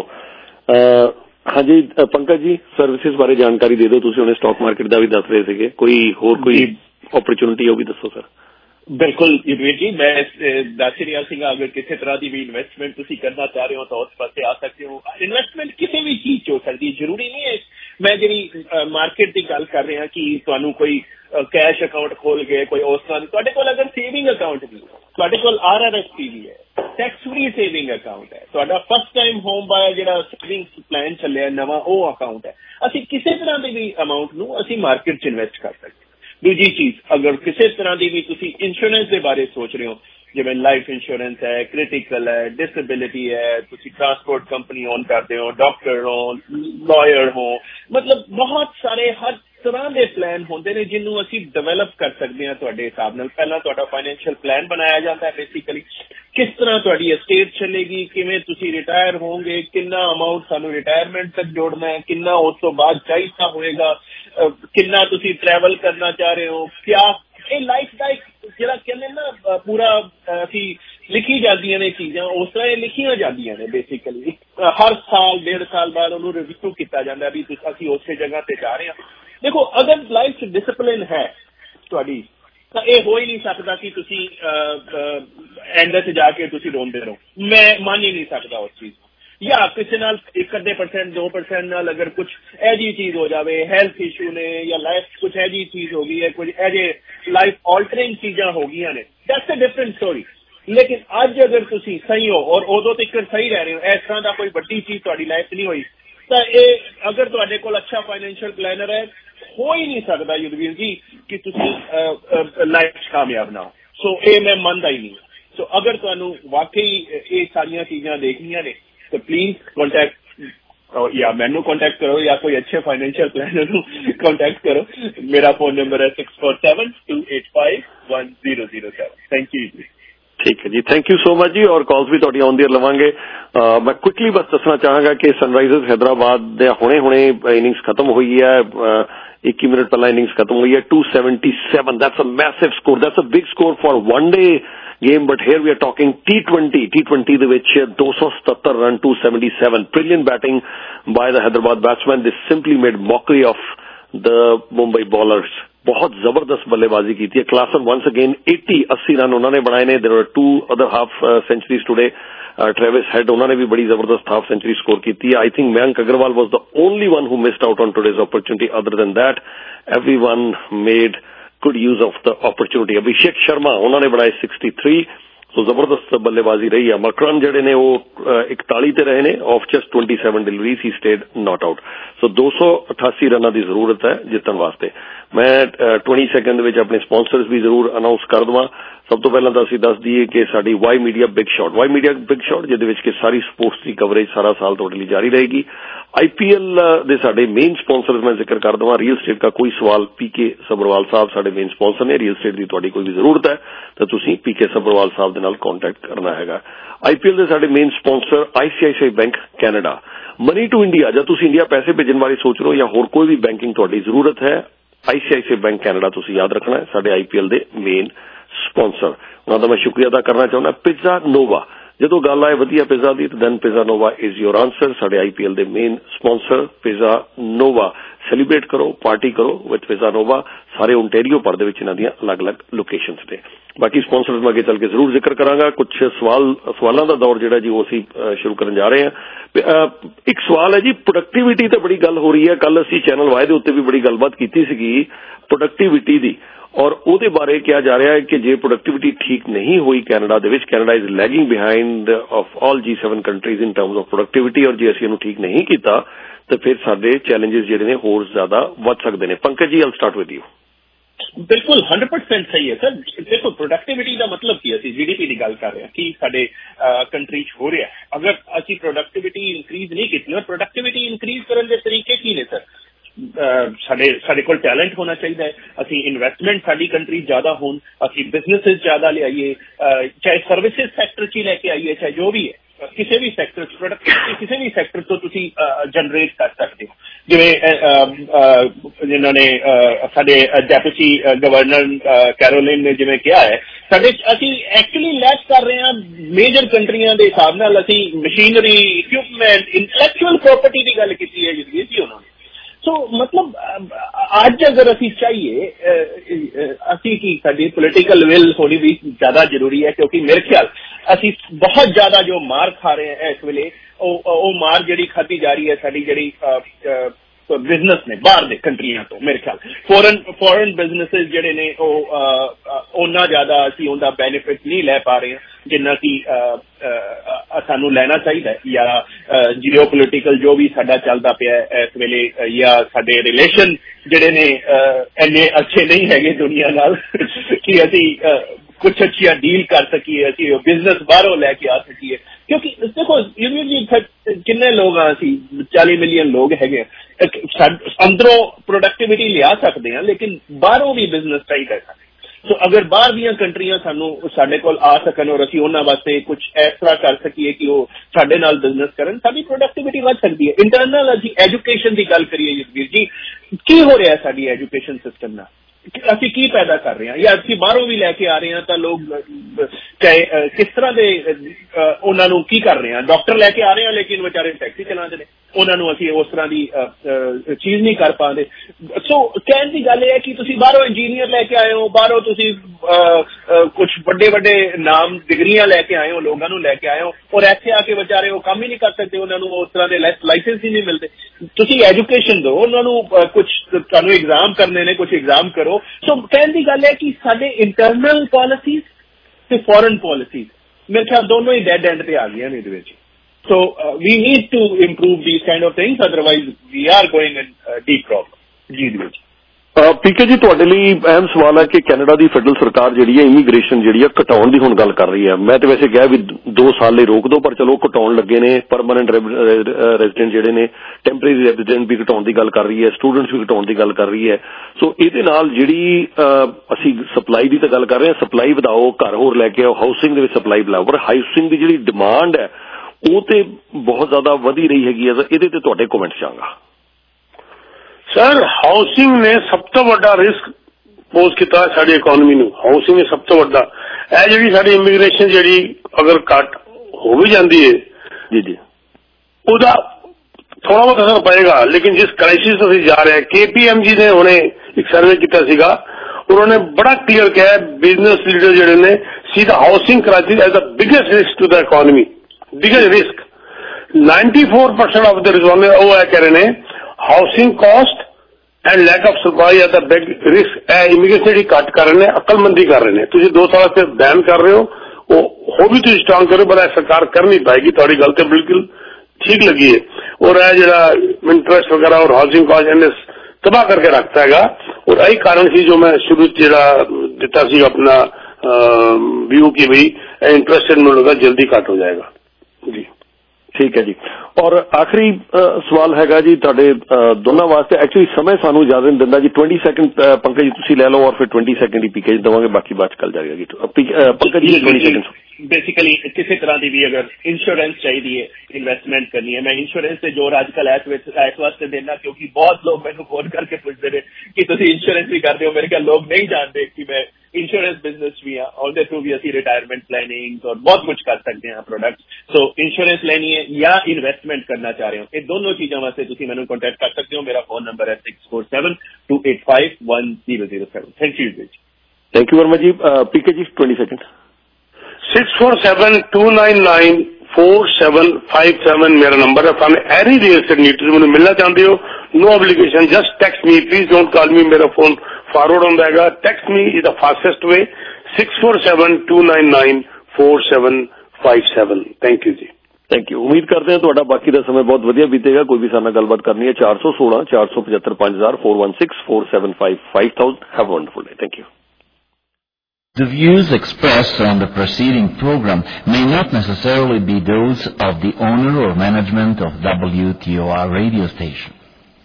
वाह। हाँ जी पंकज जी सर्विसेज बारे जानकारी दे दो। तुसी हुणे स्टॉक मार्केट दा भी दस रहे थे, कोई होर कोई अपॉर्चुनिटी हो भी दसो सर। बिल्कुल युद्धवीर जी, मैं दस ही रहा सीगा अगर किसी तरह की भी इन्वेस्टमेंट तुसी करना चाह रहे हो तो उस पासे आ सकते हो। इन्वेस्टमेंट किसी भी चीज हो सकती है, जरूरी नहीं है मैं जी मार्केट की गल कर रहा कि तुहानू कोई कैश अकाउंट खोल के कोई उस तरह तुहाडे कोल अगर सेविंग अकाउंट भी तुहाडे कोल आर आर एस पी भी है, टैक्स फ्री सेविंग अकाउंट है, तुहाडा फर्स्ट टाइम होम बायर जिहड़ा सेविंग प्लान चलिया नवा वो अकाउंट है, असी किसी तरह के भी अमाउंट नू असी मार्केट च इन्वेस्ट कर सकते। दूजी चीज अगर किसी तरह की भी तुसी इंश्योरेंस के बारे सोच रहे हो जिवें लाइफ इंश्योरेंस है, क्रिटिकल है, डिसेबिलिटी है, तुसी ट्रांसपोर्ट कंपनी ओन करते हो, डॉक्टर हो, लॉयर हो, मतलब बहुत सारे हर तरह के प्लान होंदे ने जिन्हों असी डेवलप कर सकते हैं तुहाडे हिसाब नाल। पहला तुहाडा फाइनेंशियल प्लान बनाया जाता है बेसिकली किस तरह तुहाडी एस्टेट चलेगी, किवें तुसी रिटायर होंगे, कितना अमाउंट सानू रिटायरमेंट तक जोड़ना है, कितना उस तो बाद चाहिदा होएगा, कितना तुसी ट्रैवल करना चाह रहे हो, क्या ये लाइफ का एक जिहड़ा कहंदे ना पूरा असी लिखी जांदियां ने चीज़ां उस तरह लिखियां जांदियां ने बेसिकली हर साल डेढ़ साल बाद उन्होंने रिव्यू किया जाता भी असी उस जगह ते जा रहे हैं। देखो अगर लाइफ च डिसिप्लिन है तुहाडी तो यह हो ही नहीं सकता कि तुसी एंड च जाके तुसी रोंदे रहो, मैं मान ही नहीं सकता उस चीज। या किसी नाल एक अद्धे परसेंट दो परसेंट नाल अगर कुछ ऐसी चीज हो जाए, हेल्थ इशू ने या लाइफ कुछ ऐसी चीज हो गई है, कुछ ऐसे लाइफ ऑल्टरिंग चीजा हो गई ने, दैट्स अ डिफरेंट स्टोरी। लेकिन अज अगर तुसी सही हो और उदों तक सही रह रहे हो, इस तरह का कोई बड़ी चीज तुहाडी लाइफ नहीं हुई, तो ये अगर तुहाडे कोल अच्छा फाइनेंशियल प्लानर है, हो ही नहीं सकता युद्धवीर जी कि तुसी लाइफ कामयाब ना हो। सो ये मैं मानता ही नहीं। सो अगर तुहानू वाकई ये सारिया चीजां देखनियां ने तो प्लीज कॉन्टैक्ट या मैनू कॉन्टैक्ट करो या कोई अच्छे फाइनेंशियल प्लानर नू कॉन्टैक्ट करो। मेरा फोन नंबर है six four seven two eight five one zero zero seven. Thank you जी। ठीक है जी, थैंक यू सो मच जी। और कॉल्स भी तुहाडी ऑन द एयर लवांगे। मैं क्विकली बस दसना चाहांगा कि सनराइजर्स हैदराबाद दे हुणे हुणे इनिंग्स खत्म हुई है, इक्की मिनट पहला इनिंग्स खत्म हुई है, two seventy seven. That's a massive score, that's a big score for one day game, but here we are talking T twenty T twenty ਦੇ ਵਿੱਚ ਦੋ ਸੌ ਸਤੱਤਰ run, two seventy seven. Brilliant batting by the Hyderabad batsmen. They simply made mockery of the Mumbai bowlers. बहुत जबरदस्त बल्लेबाजी की थी। क्लासन वंस अगेन अस्सी अस्सी रन उन्होंने बनाए ने। There were two other half centuries today. Travis Head उन्होंने भी बड़ी जबरदस्त हाफ सेंचुरी स्कोर की थी। I think Mayank Agarwal was the only one who missed out on today's opportunity. Other than that everyone made good use of the opportunity. Abhishek Sharma उन्होंने बनाए sixty three. सो जबरदस्त बल्लेबाजी रही है। मकरन जड़े ने वो इकताली ते रहे ने, off just twenty seven deliveries, he stayed not out. So दो सौ अठासी रन की जरूरत है जितने वास्ते। मैं ट्वेंटी सैकेंड विच अपने स्पॉन्सर्स भी जरूर अनाउंस कर देवां। सब तो पहला तो असीं दस दईए कि साडी Y Media big shot, Y Media big shot जिहदे विच कि सारी स्पोर्ट्स की कवरेज सारा साल तुहाडे लई जारी रहेगी। आईपीएल दे साडे मेन स्पॉन्सर्स मैं जिक्र कर देवां। रियल स्टेट का कोई सवाल, पीके सबरवाल साहब साडे मेन स्पॉन्सर ने। रियल स्टेट की तुहाडी कोई भी जरूरत है तो तुसीं पीके सबरवाल साहब दे नाल कॉन्टैक्ट करना हैगा। आईपीएल दे साडे main sponsor ICICI bank Canada. Money to India, जब तुसीं इंडिया पैसे भेजण बारे सोच रहे हो या होर कोई भी बैंकिंग तुहाडी जरूरत है, आईसीआईसीआई बैंक कैनेडा तुसीं याद रखना है, साडे आईपीएल दे मेन स्पॉन्सर। उन्हां दा मैं शुक्रिया अदा करना चाहुंदा। पिज़्ज़ा नोवा, जो गल आए वधिया पिज़्ज़ा दी, then Pizza Nova is your answer. साडे आईपीएल दे main sponsor Pizza Nova. Celebrate करो, पार्टी करो विद पिज़्ज़ा नोवा। सारे ओंटेरियो भर दे विच इन्हां दीयां अलग अलग लोकेशनस ने। बाकी स्पॉन्सर्स मैं अगे चल के जरूर जिक्र करांगा। कुछ सवाल सवालों का दौर जिहड़ा जी वो असीं शुरू करन जा रहे हैं। एक सवाल है जी, प्रोडक्टिविटी तो बड़ी गल हो रही है। कल असीं चैनल वाई दे उत्ते भी बड़ी गलबात कीती सीगी प्रोडक्टिविटी दी, और ਉਹਦੇ ਬਾਰੇ ਕਿਹਾ ਜਾ ਰਿਹਾ ਹੈ ਕਿ ਜੇ ਪ੍ਰੋਡਕਟਿਵਿਟੀ ਠੀਕ ਨਹੀਂ ਹੋਈ ਕੈਨੇਡਾ ਦੇ ਵਿੱਚ, Canada is lagging behind of all G seven countries in terms of productivity, ਔਰ ਜੇ ਅਸੀਂ ਇਹਨੂੰ ਠੀਕ ਨਹੀਂ ਕੀਤਾ ਤਾਂ ਫਿਰ ਸਾਡੇ ਚੈਲੰਜਸ ਜਿਹੜੇ ਨੇ ਹੋਰ ਜ਼ਿਆਦਾ ਵੱਧ ਸਕਦੇ ਨੇ। Pankaj ji, all start with you. बिल्कुल हंड्रेड परसेंट सही है सर। देखो प्रोडक्टिविटी का मतलब की असी जीडीपी की गल कर रहे हैं कि साडे कंट्री च हो रहा है। अगर असी प्रोडक्टिविटी इंक्रीज नहीं की और प्रोडक्टिविटी इंक्रीज करने के तरीके की ने सर, साडे साडे कोल टैलेंट होना चाहिए है। असी इन्वेस्टमेंट साडी कंट्री ज्यादा होन, असी बिजनेसेस ज्यादा ले आइए, चाहे सर्विसेज सैक्टर च लेके आइए, चाहे जो भी है, किसी भी सैक्टर प्रोडक्टिविटी किसी भी सैक्टर तो तुसी जनरेट कर सकते हो। जिवें जिन्होंने साडे डेप्यूटी गवर्नर कैरोलिन ने जिवें कहा है, साडे असी एक्चुअली लैक कर रहे हैं मेजर कंट्रियां दे हिसाब नाल। असी मशीनरी, इक्विपमेंट, इंटैलेक्चुअल प्रॉपर्टी की गल कीती है जी जी उन्होंने। सो so, मतलब आज अगर असी चाहिए असी की साडी पोलिटिकल विल होनी भी ज्यादा जरूरी है, क्योंकि मेरे ख्याल असी बहुत ज्यादा जो मार खा रहे हैं इस वेले, वो मार जिहड़ी खाधी जा रही है साडी जिहड़ी बिजनेस ने बाहर दे कंट्रियां तो। मेरे ख्याल फॉरन फॉरन बिजनेसेस जिहड़े ने उन्ना ज्यादा असी उनका बेनिफिट नहीं लै पा रहे हैं जिन्ना कि सानू लेना चाहिए, या जियो पोलिटिकल जो भी साडा चलदा पिया इस वेले, या साडे रिलेशन जिहड़े ने इन्ने अच्छे नहीं हैगे दुनिया नाल कि असी कुछ अच्छिया डील कर सकिए, असी बिजनेस बाहरों लैके आ सकिए। क्योंकि देखो किन्ने लोग हाँ असी चाली मिलियन लोग है, अंदरों प्रोडक्टिविटी लिया सकते हैं, लेकिन बाहरों भी बिजनेस चाहिए। सो अगर बाहर दी कंट्रियां सानू साडे कोल आ सकन और असी उन्हां वास्ते कुछ इस तरह कर सकीए कि वो साडे नाल बिजनेस करन, साडी प्रोडक्टिविटी वध सकदी है। इंटरनल असी एजुकेशन की गल करिए युद्धवीर जी, की हो रहा है साडी एजुकेशन सिस्टम नाल, असी की पैदा कर रहे हैं, या असी बाहरों भी लैके आ रहे हैं तो लोग चाहे किस तरह के उन्होंने की कर रहे हैं। डॉक्टर लैके आ रहे हैं लेकिन बेचारे टैक्सी चलाते हैं, उन्होंने असी उस तरह की चीज नहीं कर पाते। सो कहने की गल है कि तुसी बाहरों इंजीनियर लैके आए हो, बाहरों तुसी कुछ बड़े बड़े नाम डिग्रियां लैके आए हो, लोगों को लैके आए हो, और ऐसे आके बेचारे वो काम ही नहीं कर सकते, उन्होंने उस तरह के लाइसेंस ही नहीं मिलते। तुसी एजुकेशन दो उन्होंने, कुछ तुहानू एग्जाम करने ने, कुछ एग्जाम करो। सो कहने की गल है कि साडे इंटरनल पॉलिसीज ਤੇ ਫੋਰਨ ਪਾਲਿਸੀਜ਼ ਮੇਰੇ ਖਿਆਲ ਦੋਨੋਂ ਹੀ ਡੈਡ ਐਂਡ ਤੇ ਆ ਗਈਆਂ ਨੇ ਇਹਦੇ ਵਿੱਚ। So we need to improve this kind of things, otherwise we are going in deep problem ਜੀ ਦੇ ਵਿੱਚ। ਪੀਕੇ ਜੀ ਤੁਹਾਡੇ ਲਈ ਅਹਿਮ ਸਵਾਲ ਹੈ ਕਿ ਕੈਨੇਡਾ ਦੀ ਫੈਡਰਲ ਸਰਕਾਰ ਜਿਹੜੀ ਹੈ ਇਮੀਗ੍ਰੇਸ਼ਨ ਜਿਹੜੀ ਹੈ ਘਟਾਉਣ ਦੀ ਹੁਣ ਗੱਲ ਕਰ ਰਹੀ ਹੈ। ਮੈਂ ਤੇ ਵੈਸੇ ਕਿਹਾ ਵੀ ਦੋ ਸਾਲ ਲਈ ਰੋਕ ਦੋ, ਪਰ ਚਲੋ ਘਟਾਉਣ ਲੱਗੇ ਨੇ। ਪਰਮਾਨੈਂਟ ਰੈਜ਼ੀਡੈਂਟ ਜਿਹੜੇ ਨੇ, ਟੈਂਪਰੇਰੀ ਰੈਜ਼ੀਡੈਂਟ ਵੀ ਘਟਾਉਣ ਦੀ ਗੱਲ ਕਰ ਰਹੀ ਹੈ, ਸਟੂਡੈਂਟਸ ਵੀ ਘਟਾਉਣ ਦੀ ਗੱਲ ਕਰ ਰਹੀ ਹੈ। ਸੋ ਇਹਦੇ ਨਾਲ ਜਿਹੜੀ ਅਸੀਂ ਸਪਲਾਈ ਦੀ ਤਾਂ ਗੱਲ ਕਰ ਰਹੇ ਹਾਂ, ਸਪਲਾਈ ਵਧਾਓ, ਘਰ ਹੋਰ ਲੈ ਕੇ ਆਓ, ਹਾਊਸਿੰਗ ਦੇ ਵਿੱਚ ਸਪਲਾਈ ਵਧਾਓ, ਪਰ ਹਾਊਸਿੰਗ ਦੀ ਜਿਹੜੀ ਡਿਮਾਂਡ ਹੈ ਉਹ ਤੇ ਬਹੁਤ ਜ਼ਿਆਦਾ ਵਧੀ ਰਹੀ ਹੈਗੀ ਹੈ। ਇਹਦੇ ਤੇ ਤੁਹਾਡੇ ਕਮੈਂਟ ਚਾਹਾਂਗਾ। ਸਰ ਹਾਊਸਿੰਗ ਨੇ ਸਭ ਤੋਂ ਵੱਡਾ ਰਿਸਕ ਪੋਜ਼ ਕੀਤਾ ਸਾਡੀ ਇਕਨੋਮੀ ਨੂੰ। ਹਾਊਸਿੰਗ ਨੇ ਸਭ ਤੋਂ ਵੱਡਾ, ਇਹ ਜਿਹੜੀ ਸਾਡੀ ਇਮੀਗ੍ਰੇਸ਼ਨ ਜਿਹੜੀ ਅਗਰ ਘੱਟ ਹੋ ਵੀ ਜਾਂਦੀ ਹੈ ਜੀ ਜੀ ਉਹਦਾ ਥੋੜਾ ਬਹੁਤ ਅਸਰ ਪਏਗਾ। ਲੇਕਿਨ ਜਿਸ ਕ੍ਰਾਈਸਿਸ ਤੋਂ ਅਸੀਂ ਜਾ ਰਹੇ ਹਾਂ, ਕੇ ਪੀ ਐਮ ਜੀ ਨੇ ਹੁਣੇ ਇੱਕ ਸਰਵੇ ਕੀਤਾ ਸੀਗਾ, ਉਹਨਾਂ ਨੇ ਬੜਾ ਕਲੀਅਰ ਕਿਹਾ ਬਿਜ਼ਨਸ ਲੀਡਰ ਜਿਹੜੇ ਨੇ, see the housing crisis as the biggest risk to the economy, biggest risk. Ninety four percent of the respond ਉਹ ਇਹ ਕਹਿ ਰਹੇ ਨੇ housing cost and lack of supply at the big risk. ਇਹ immigration ਜਿਹੜੀ ਘੱਟ ਕਰ ਰਹੇ ਨੇ, ਅਕਲਮੰਦੀ ਕਰ ਰਹੇ ਨੇ। ਤੁਸੀਂ ਦੋ ਸਾਲ ਤੇ ਬੈਨ ਕਰ ਰਹੇ ਹੋ, ਉਹ ਹੋ ਵੀ ਤੁਸੀਂ ਸਟਰੋਂਗ ਕਰੋ, ਪਰ ਇਹ ਸਰਕਾਰ ਕਰ ਨਹੀਂ ਪਾਏਗੀ। ਤੁਹਾਡੀ ਗੱਲ ਤੇ ਬਿਲਕੁਲ ਠੀਕ ਲੱਗੀ ਹੈ। ਔਰ ਇਹ ਜਿਹੜਾ ਇੰਟਰਸਟ ਵਗੈਰਾ ਔਰ ਹਾਊਸਿੰਗ ਕਾਸਟ ਇਹਨੇ ਤਬਾਹ ਕਰਕੇ ਰੱਖਤਾ ਹੈਗਾ। ਔਰ ਇਹੀ ਕਾਰਨ ਸੀ ਜੋ ਮੈਂ ਸ਼ੁਰੂ ਜਿਹੜਾ ਦਿੱਤਾ ਸੀ ਆਪਣਾ ਵਿਊ ਕਿ ਵੀ ਇੰਟਰਸਟ ਮੈਨੂੰ ਲੱਗਾ ਜਲਦੀ ਘੱਟ ਹੋ ਜਾਏਗਾ ਜੀ। ਠੀਕ ਹੈ ਜੀ। ਔਰ ਆਖਰੀ ਸਵਾਲ ਹੈਗਾ ਜੀ ਤੁਹਾਡੇ ਦੋਨਾਂ ਵਾਸਤੇ। ਐਕਚੁਅਲੀ ਸਮੇਂ ਸਾਨੂੰ ਇਜਾਜ਼ਤ ਨਹੀਂ ਦਿੰਦਾ ਜੀ। ਵੀਹ ਸੈਕਿੰਡ ਪੰਕਜ ਜੀ ਤੁਸੀਂ ਲੈ ਲਓ, ਔਰ ਫਿਰ ਵੀਹ ਸੈਕਿੰਡ ਹੀ ਪੀਕੇ ਜੀ ਦੇਵਾਂਗੇ, ਬਾਕੀ ਬਾਅਦ ਚ ਚੱਲ ਜਾਏਗਾ ਜੀ। ਪੰਕਜ ਜੀ ਵੀਹ ਸੈਕਿੰਡ। ਬੇਸਿਕਲੀ ਕਿਸੇ ਤਰ੍ਹਾਂ ਦੀ ਵੀ ਅਗਰ ਇੰਸ਼ੋਰੈਂਸ ਚਾਹੀਦੀ ਹੈ, ਇਨਵੈਸਟਮੈਂਟ ਕਰਨੀ ਹੈ, ਮੈਂ ਇੰਸ਼ੋਰੈਂਸ ਤੇ ਜ਼ੋਰ ਅੱਜ ਕੱਲ੍ਹ ਇਸ ਵਿੱਚ ਇਸ ਵਾਸਤੇ ਦੇਣਾ ਕਿਉਂਕਿ ਬਹੁਤ ਲੋਕ ਮੈਨੂੰ ਫੋਨ ਕਰਕੇ ਪੁੱਛਦੇ ਨੇ ਕਿ ਤੁਸੀਂ ਇੰਸ਼ੋਰੈਂਸ ਵੀ ਕਰਦੇ ਹੋ। ਮੇਰੇ ਖਿਆਲ ਲੋਕ ਨਹੀਂ ਜਾਣਦੇ ਕਿ ਮੈਂ ਇੰਸ਼ੋਰੈਂਸ ਬਿਜ਼ਨਸ ਵੀ ਆ, ਉਹਦੇ ਥਰੂ ਵੀ ਅਸੀਂ ਰਿਟਾਇਰਮੈਂਟ ਪਲੈਨਿੰਗ ਔਰ ਬਹੁਤ ਕੁਝ ਕਰ ਸਕਦੇ ਹਾਂ ਪ੍ਰੋਡਕਟ। ਸੋ ਇੰਸ਼ੋਰੈਂਸ ਲੈਣੀ ਹੈ ਜਾਂ ਇਨਵੈਸਟਮੈਂਟ ਕਰਨਾ ਚਾਹ ਰਹੇ ਹੋ, ਇਹ ਦੋਨੋਂ ਚੀਜ਼ਾਂ ਵਾਸਤੇ ਤੁਸੀਂ ਮੈਨੂੰ ਕੰਟੈਕਟ ਕਰ ਸਕਦੇ ਹੋ। ਮੇਰਾ ਫੋਨ ਨੰਬਰ ਹੈ six four seven two eight five one zero zero seven. Thank you ਜੀ। Thank you Varma ji. ਪੀਕੇ ਜੀ ਵੀਹ second. Six four seven two nine nine four seven five seven मेरा नंबर है। फाने एनी रियल एस्टेट नीड मैंने मिलना चाहते हो, no obligation, just text me, please don't call me. मेरा फोन फॉरवर्ड हो जाएगा। Text me is the fastest way, six four seven two nine nine four seven five seven. Thank you जी। Thank you. ਉਮੀਦ ਕਰਦੇ ਹਾਂ ਤੁਹਾਡਾ ਬਾਕੀ ਦਾ ਸਮੇਂ ਬਹੁਤ ਵਧੀਆ ਬੀਤੇਗਾ। ਕੋਈ ਵੀ ਸਾਡੇ ਨਾਲ ਗੱਲਬਾਤ ਕਰਨੀ ਹੈ ਚਾਰ ਸੌ ਸੋਲਾਂ ਚਾਰ ਸੌ ਪਝੱਤਰ ਪੰਜ ਹਜ਼ਾਰ four one six four seven five five thousand. Have a wonderful day. Thank you. The views expressed on the preceding program may not necessarily be those of the owner or management of W T O R radio station.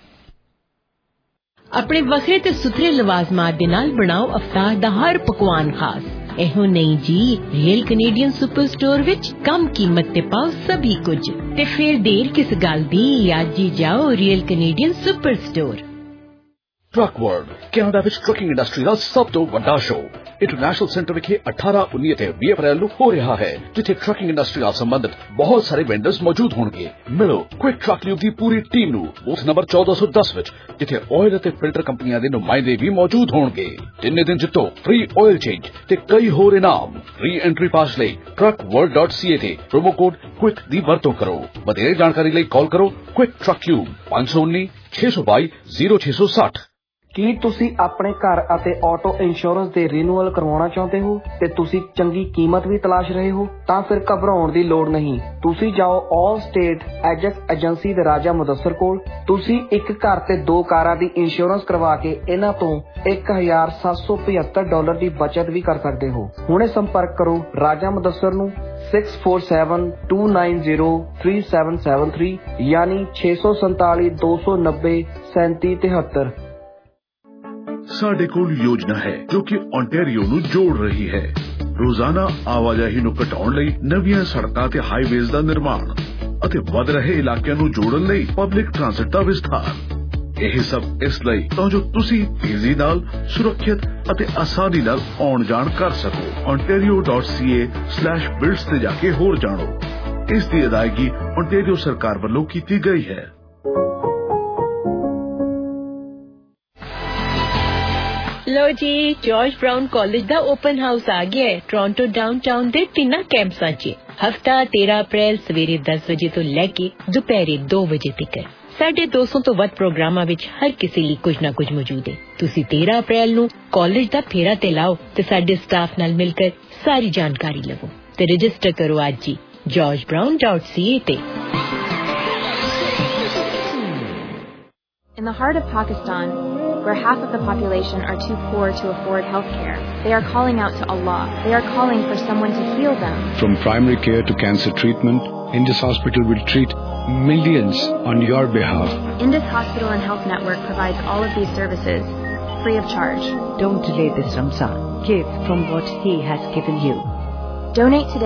ਆਪਣੇ ਵੱਖਰੇ ਤੇ ਸੁਥਰੇ ਲਵਾਜ਼ਮਾਤ ਦੇ ਨਾਲ ਬਣਾਓ ਅਫਤਾਰ ਦਾ ਹਰ ਪਕਵਾਨ ਖਾਸ। ਇਹੋ ਨਹੀਂ ਜੀ, ਰੀਅਲ ਕੈਨੇਡੀਅਨ ਸੁਪਰ ਸਟੋਰ ਵਿੱਚ ਕਮ ਕੀਮਤ ਤੇ ਪਾਓ ਸਭੀ ਕੁਝ। ਤੇ ਫਿਰ ਦੇਰ ਕਿਸ ਗੱਲ ਦੀ, ਅੱਜ ਹੀ ਜਾਓ real Canadian super store. Truck world Canada ਵਿੱਚ ਟਰੱਕਿੰਗ ਇੰਡਸਟਰੀ ਦਾ ਸਭ ਤੋਂ ਵੱਡਾ ਸ਼ੋਅ ਇੰਟਰਨੈਸ਼ਨਲ ਸੈਂਟਰ ਵਿਖੇ ਅਠਾਰਾਂ ਉੱਨੀ ਅਤੇ ਵੀਹ ਅਪ੍ਰੈਲ ਨੂੰ ਹੋ ਰਿਹਾ ਹੈ, ਜਿੱਥੇ ਟਰੱਕਿੰਗ ਇੰਡਸਟਰੀ ਨਾਲ ਸੰਬੰਧਿਤ ਬਹੁਤ ਸਾਰੇ ਵੈਂਡਰਸ ਮੌਜੂਦ ਹੋਣਗੇ। ਮਿਲੋ ਕੁਇਕ ਟਰੱਕ ਲਿਊ ਦੀ ਪੂਰੀ ਟੀਮ ਨੂੰ ਬੂਥ ਨੰਬਰ ਚੌਦਾਂ ਸੌ ਦਸ ਵਿੱਚ, ਜਿੱਥੇ ਆਇਲ ਅਤੇ ਫਿਲਟਰ ਕੰਪਨੀਆਂ ਦੇ ਨੁਮਾਇੰਦੇ ਵੀ ਮੌਜੂਦ ਹੋਣਗੇ। ਤਿੰਨੇ ਦਿਨ ਜਿੱਤੋ ਫ੍ਰੀ ਆਇਲ ਚੇਂਜ ਤੇ ਕਈ ਹੋਰ ਇਨਾਮ। ਰੀ ਐਂਟਰੀ ਪਾਸ ਲਈ truck world dot C A ਤੇ ਪ੍ਰੋਮੋ ਕੋਡ ਕੁਇਕ ਦੀ ਵਰਤੋਂ ਕਰੋ। ਵਧੇਰੇ ਜਾਣਕਾਰੀ ਲਈ ਕਾਲ ਕਰੋ ਕੁਇਕ ਟਰੱਕ ਲਿਊ ਪੰਜ ਸੌ ਉੱਨੀ ਛੇ ਸੌ ਬਾਈ ਜ਼ੀਰੋ ਛੇ ਸੌ ਸੱਠ। ਕੀ ਤੁਸੀਂ ਆਪਣੇ ਘਰ ਅਤੇ ਆਟੋ ਇੰਸ਼ੋਰੈਂਸ ਦੇ ਰੀਨਿਊਅਲ ਕਰਵਾਉਣਾ ਚਾਹੁੰਦੇ ਹੋ ਤੇ ਤੁਸੀਂ ਚੰਗੀ ਕੀਮਤ ਵੀ ਤਲਾਸ਼ ਰਹੇ ਹੋ? ਤਾਂ ਫਿਰ ਘਬਰਾਉਣ ਦੀ ਲੋੜ ਨਹੀਂ। ਤੁਸੀਂ ਜਾਓ ਆਲ ਸਟੇਟ ਐਜੈਕਸ ਏਜੰਸੀ ਦੇ ਰਾਜਾ ਮੁਦੱਸਰ ਕੋਲ। ਤੁਸੀਂ ਇੱਕ ਘਰ ਤੇ ਦੋ ਕਾਰਾਂ ਦੀ ਇੰਸ਼ੋਰੈਂਸ ਕਰਵਾ ਕੇ ਇਹਨਾਂ ਤੋਂ ਇੱਕ ਹਜ਼ਾਰ ਸੱਤ ਸੌ ਪਝੱਤਰ ਡਾਲਰ ਦੀ ਬਚਤ ਵੀ ਕਰ ਸਕਦੇ ਹੋ। ਹੁਣੇ ਸੰਪਰਕ ਕਰੋ ਰਾਜਾ ਮੁਦੱਸਰ ਨੂੰ six four seven two nine zero three seven seven three ਯਾਨੀ ਛੇ ਸੌ ਸੰਤਾਲੀ ਦੋ ਸੌ ਨੱਬੇ ਸੈਂਤੀ ਤਿਹੱਤਰ। ਸਾਡੇ ਕੋਲ ਯੋਜਨਾ ਹੈ ਜੋ ਕਿ ਓਨਟਾਰੀਓ ਨੂੰ ਜੋੜ ਰਹੀ ਹੈ। ਰੋਜ਼ਾਨਾ ਆਵਾਜਾਈ ਨੂੰ ਘਟਾਉਣ ਲਈ ਨਵੀਆਂ ਸੜਕਾਂ ਤੇ ਹਾਈਵੇਜ਼ ਦਾ ਨਿਰਮਾਣ ਅਤੇ ਵੱਧ ਰਹੇ ਇਲਾਕਿਆਂ ਨੂੰ ਜੋੜਨ ਲਈ ਪਬਲਿਕ ਟ੍ਰਾਂਸਪੋਰਟ ਦਾ ਵਿਸਥਾਰ। ਇਹ ਸਭ ਇਸ ਲਈ ਤਾਂ ਜੋ ਤੁਸੀਂ ਤੇਜ਼ੀ ਨਾਲ, ਸੁਰੱਖਿਅਤ ਅਤੇ ਆਸਾਨੀ ਨਾਲ ਆਉਣ ਜਾਣ ਕਰ ਸਕੋ। ontario dot c a slash builds ਤੇ ਜਾ ਕੇ ਹੋਰ ਜਾਣੋ। ਇਸ ਦੀ ਅਦਾਇਗੀ ਓਨਟਾਰੀਓ ਸਰਕਾਰ ਵੱਲੋਂ ਕੀਤੀ ਗਈ ਹੈ। ਲੋ ਜੀ, ਜਾਰਜ ਬਰਾਊਨ ਕਾਲਜ ਦਾ ਓਪਨ ਹਾਊਸ ਆ ਗਿਆ ਹੈ ਟੋਰਾਂਟੋ ਡਾਊਨਟਾਊਨ ਦੇ ਤਿੰਨਾਂ ਕੈਂਪਸਾਂ 'ਚ। ਹਫਤਾ ਤੇਰਾਂ ਅਪ੍ਰੈਲ ਸਵੇਰੇ ਦਸ ਵਜੇ ਤੋਂ ਲੈ ਕੇ ਦੁਪਹਿਰੇ ਦੋ ਵਜੇ ਤੱਕ। ਸਾਡੇ ਦੋ ਸੌ ਤੋਂ ਵੱਧ ਪ੍ਰੋਗਰਾਮਾਂ ਵਿੱਚ ਹਰ ਕਿਸੇ ਲਈ ਕੁਝ ਨਾ ਕੁਝ ਮੌਜੂਦ ਹੈ। ਤੁਸੀਂ ਤੇਰਾਂ ਅਪ੍ਰੈਲ ਨੂੰ ਕਾਲਜ ਦਾ ਫੇਰਾ ਤੇ ਲਾਓ ਤੇ ਸਾਡੇ ਸਟਾਫ ਨਾਲ ਮਿਲ ਕੇ ਸਾਰੀ ਜਾਣਕਾਰੀ ਲਵੋ ਤੇ ਰਜਿਸਟਰ ਕਰੋ ਅੱਜ ਹੀ george brown dot c a ਤੇ। In the heart of Pakistan, where half of the population are too poor to afford health care, they are calling out to Allah. They are calling for someone to heal them. From primary care to cancer treatment, Indus Hospital will treat millions on your behalf. Indus Hospital and Health Network provides all of these services free of charge. Don't delay this Ramzan. Give from what He has given you. Donate today.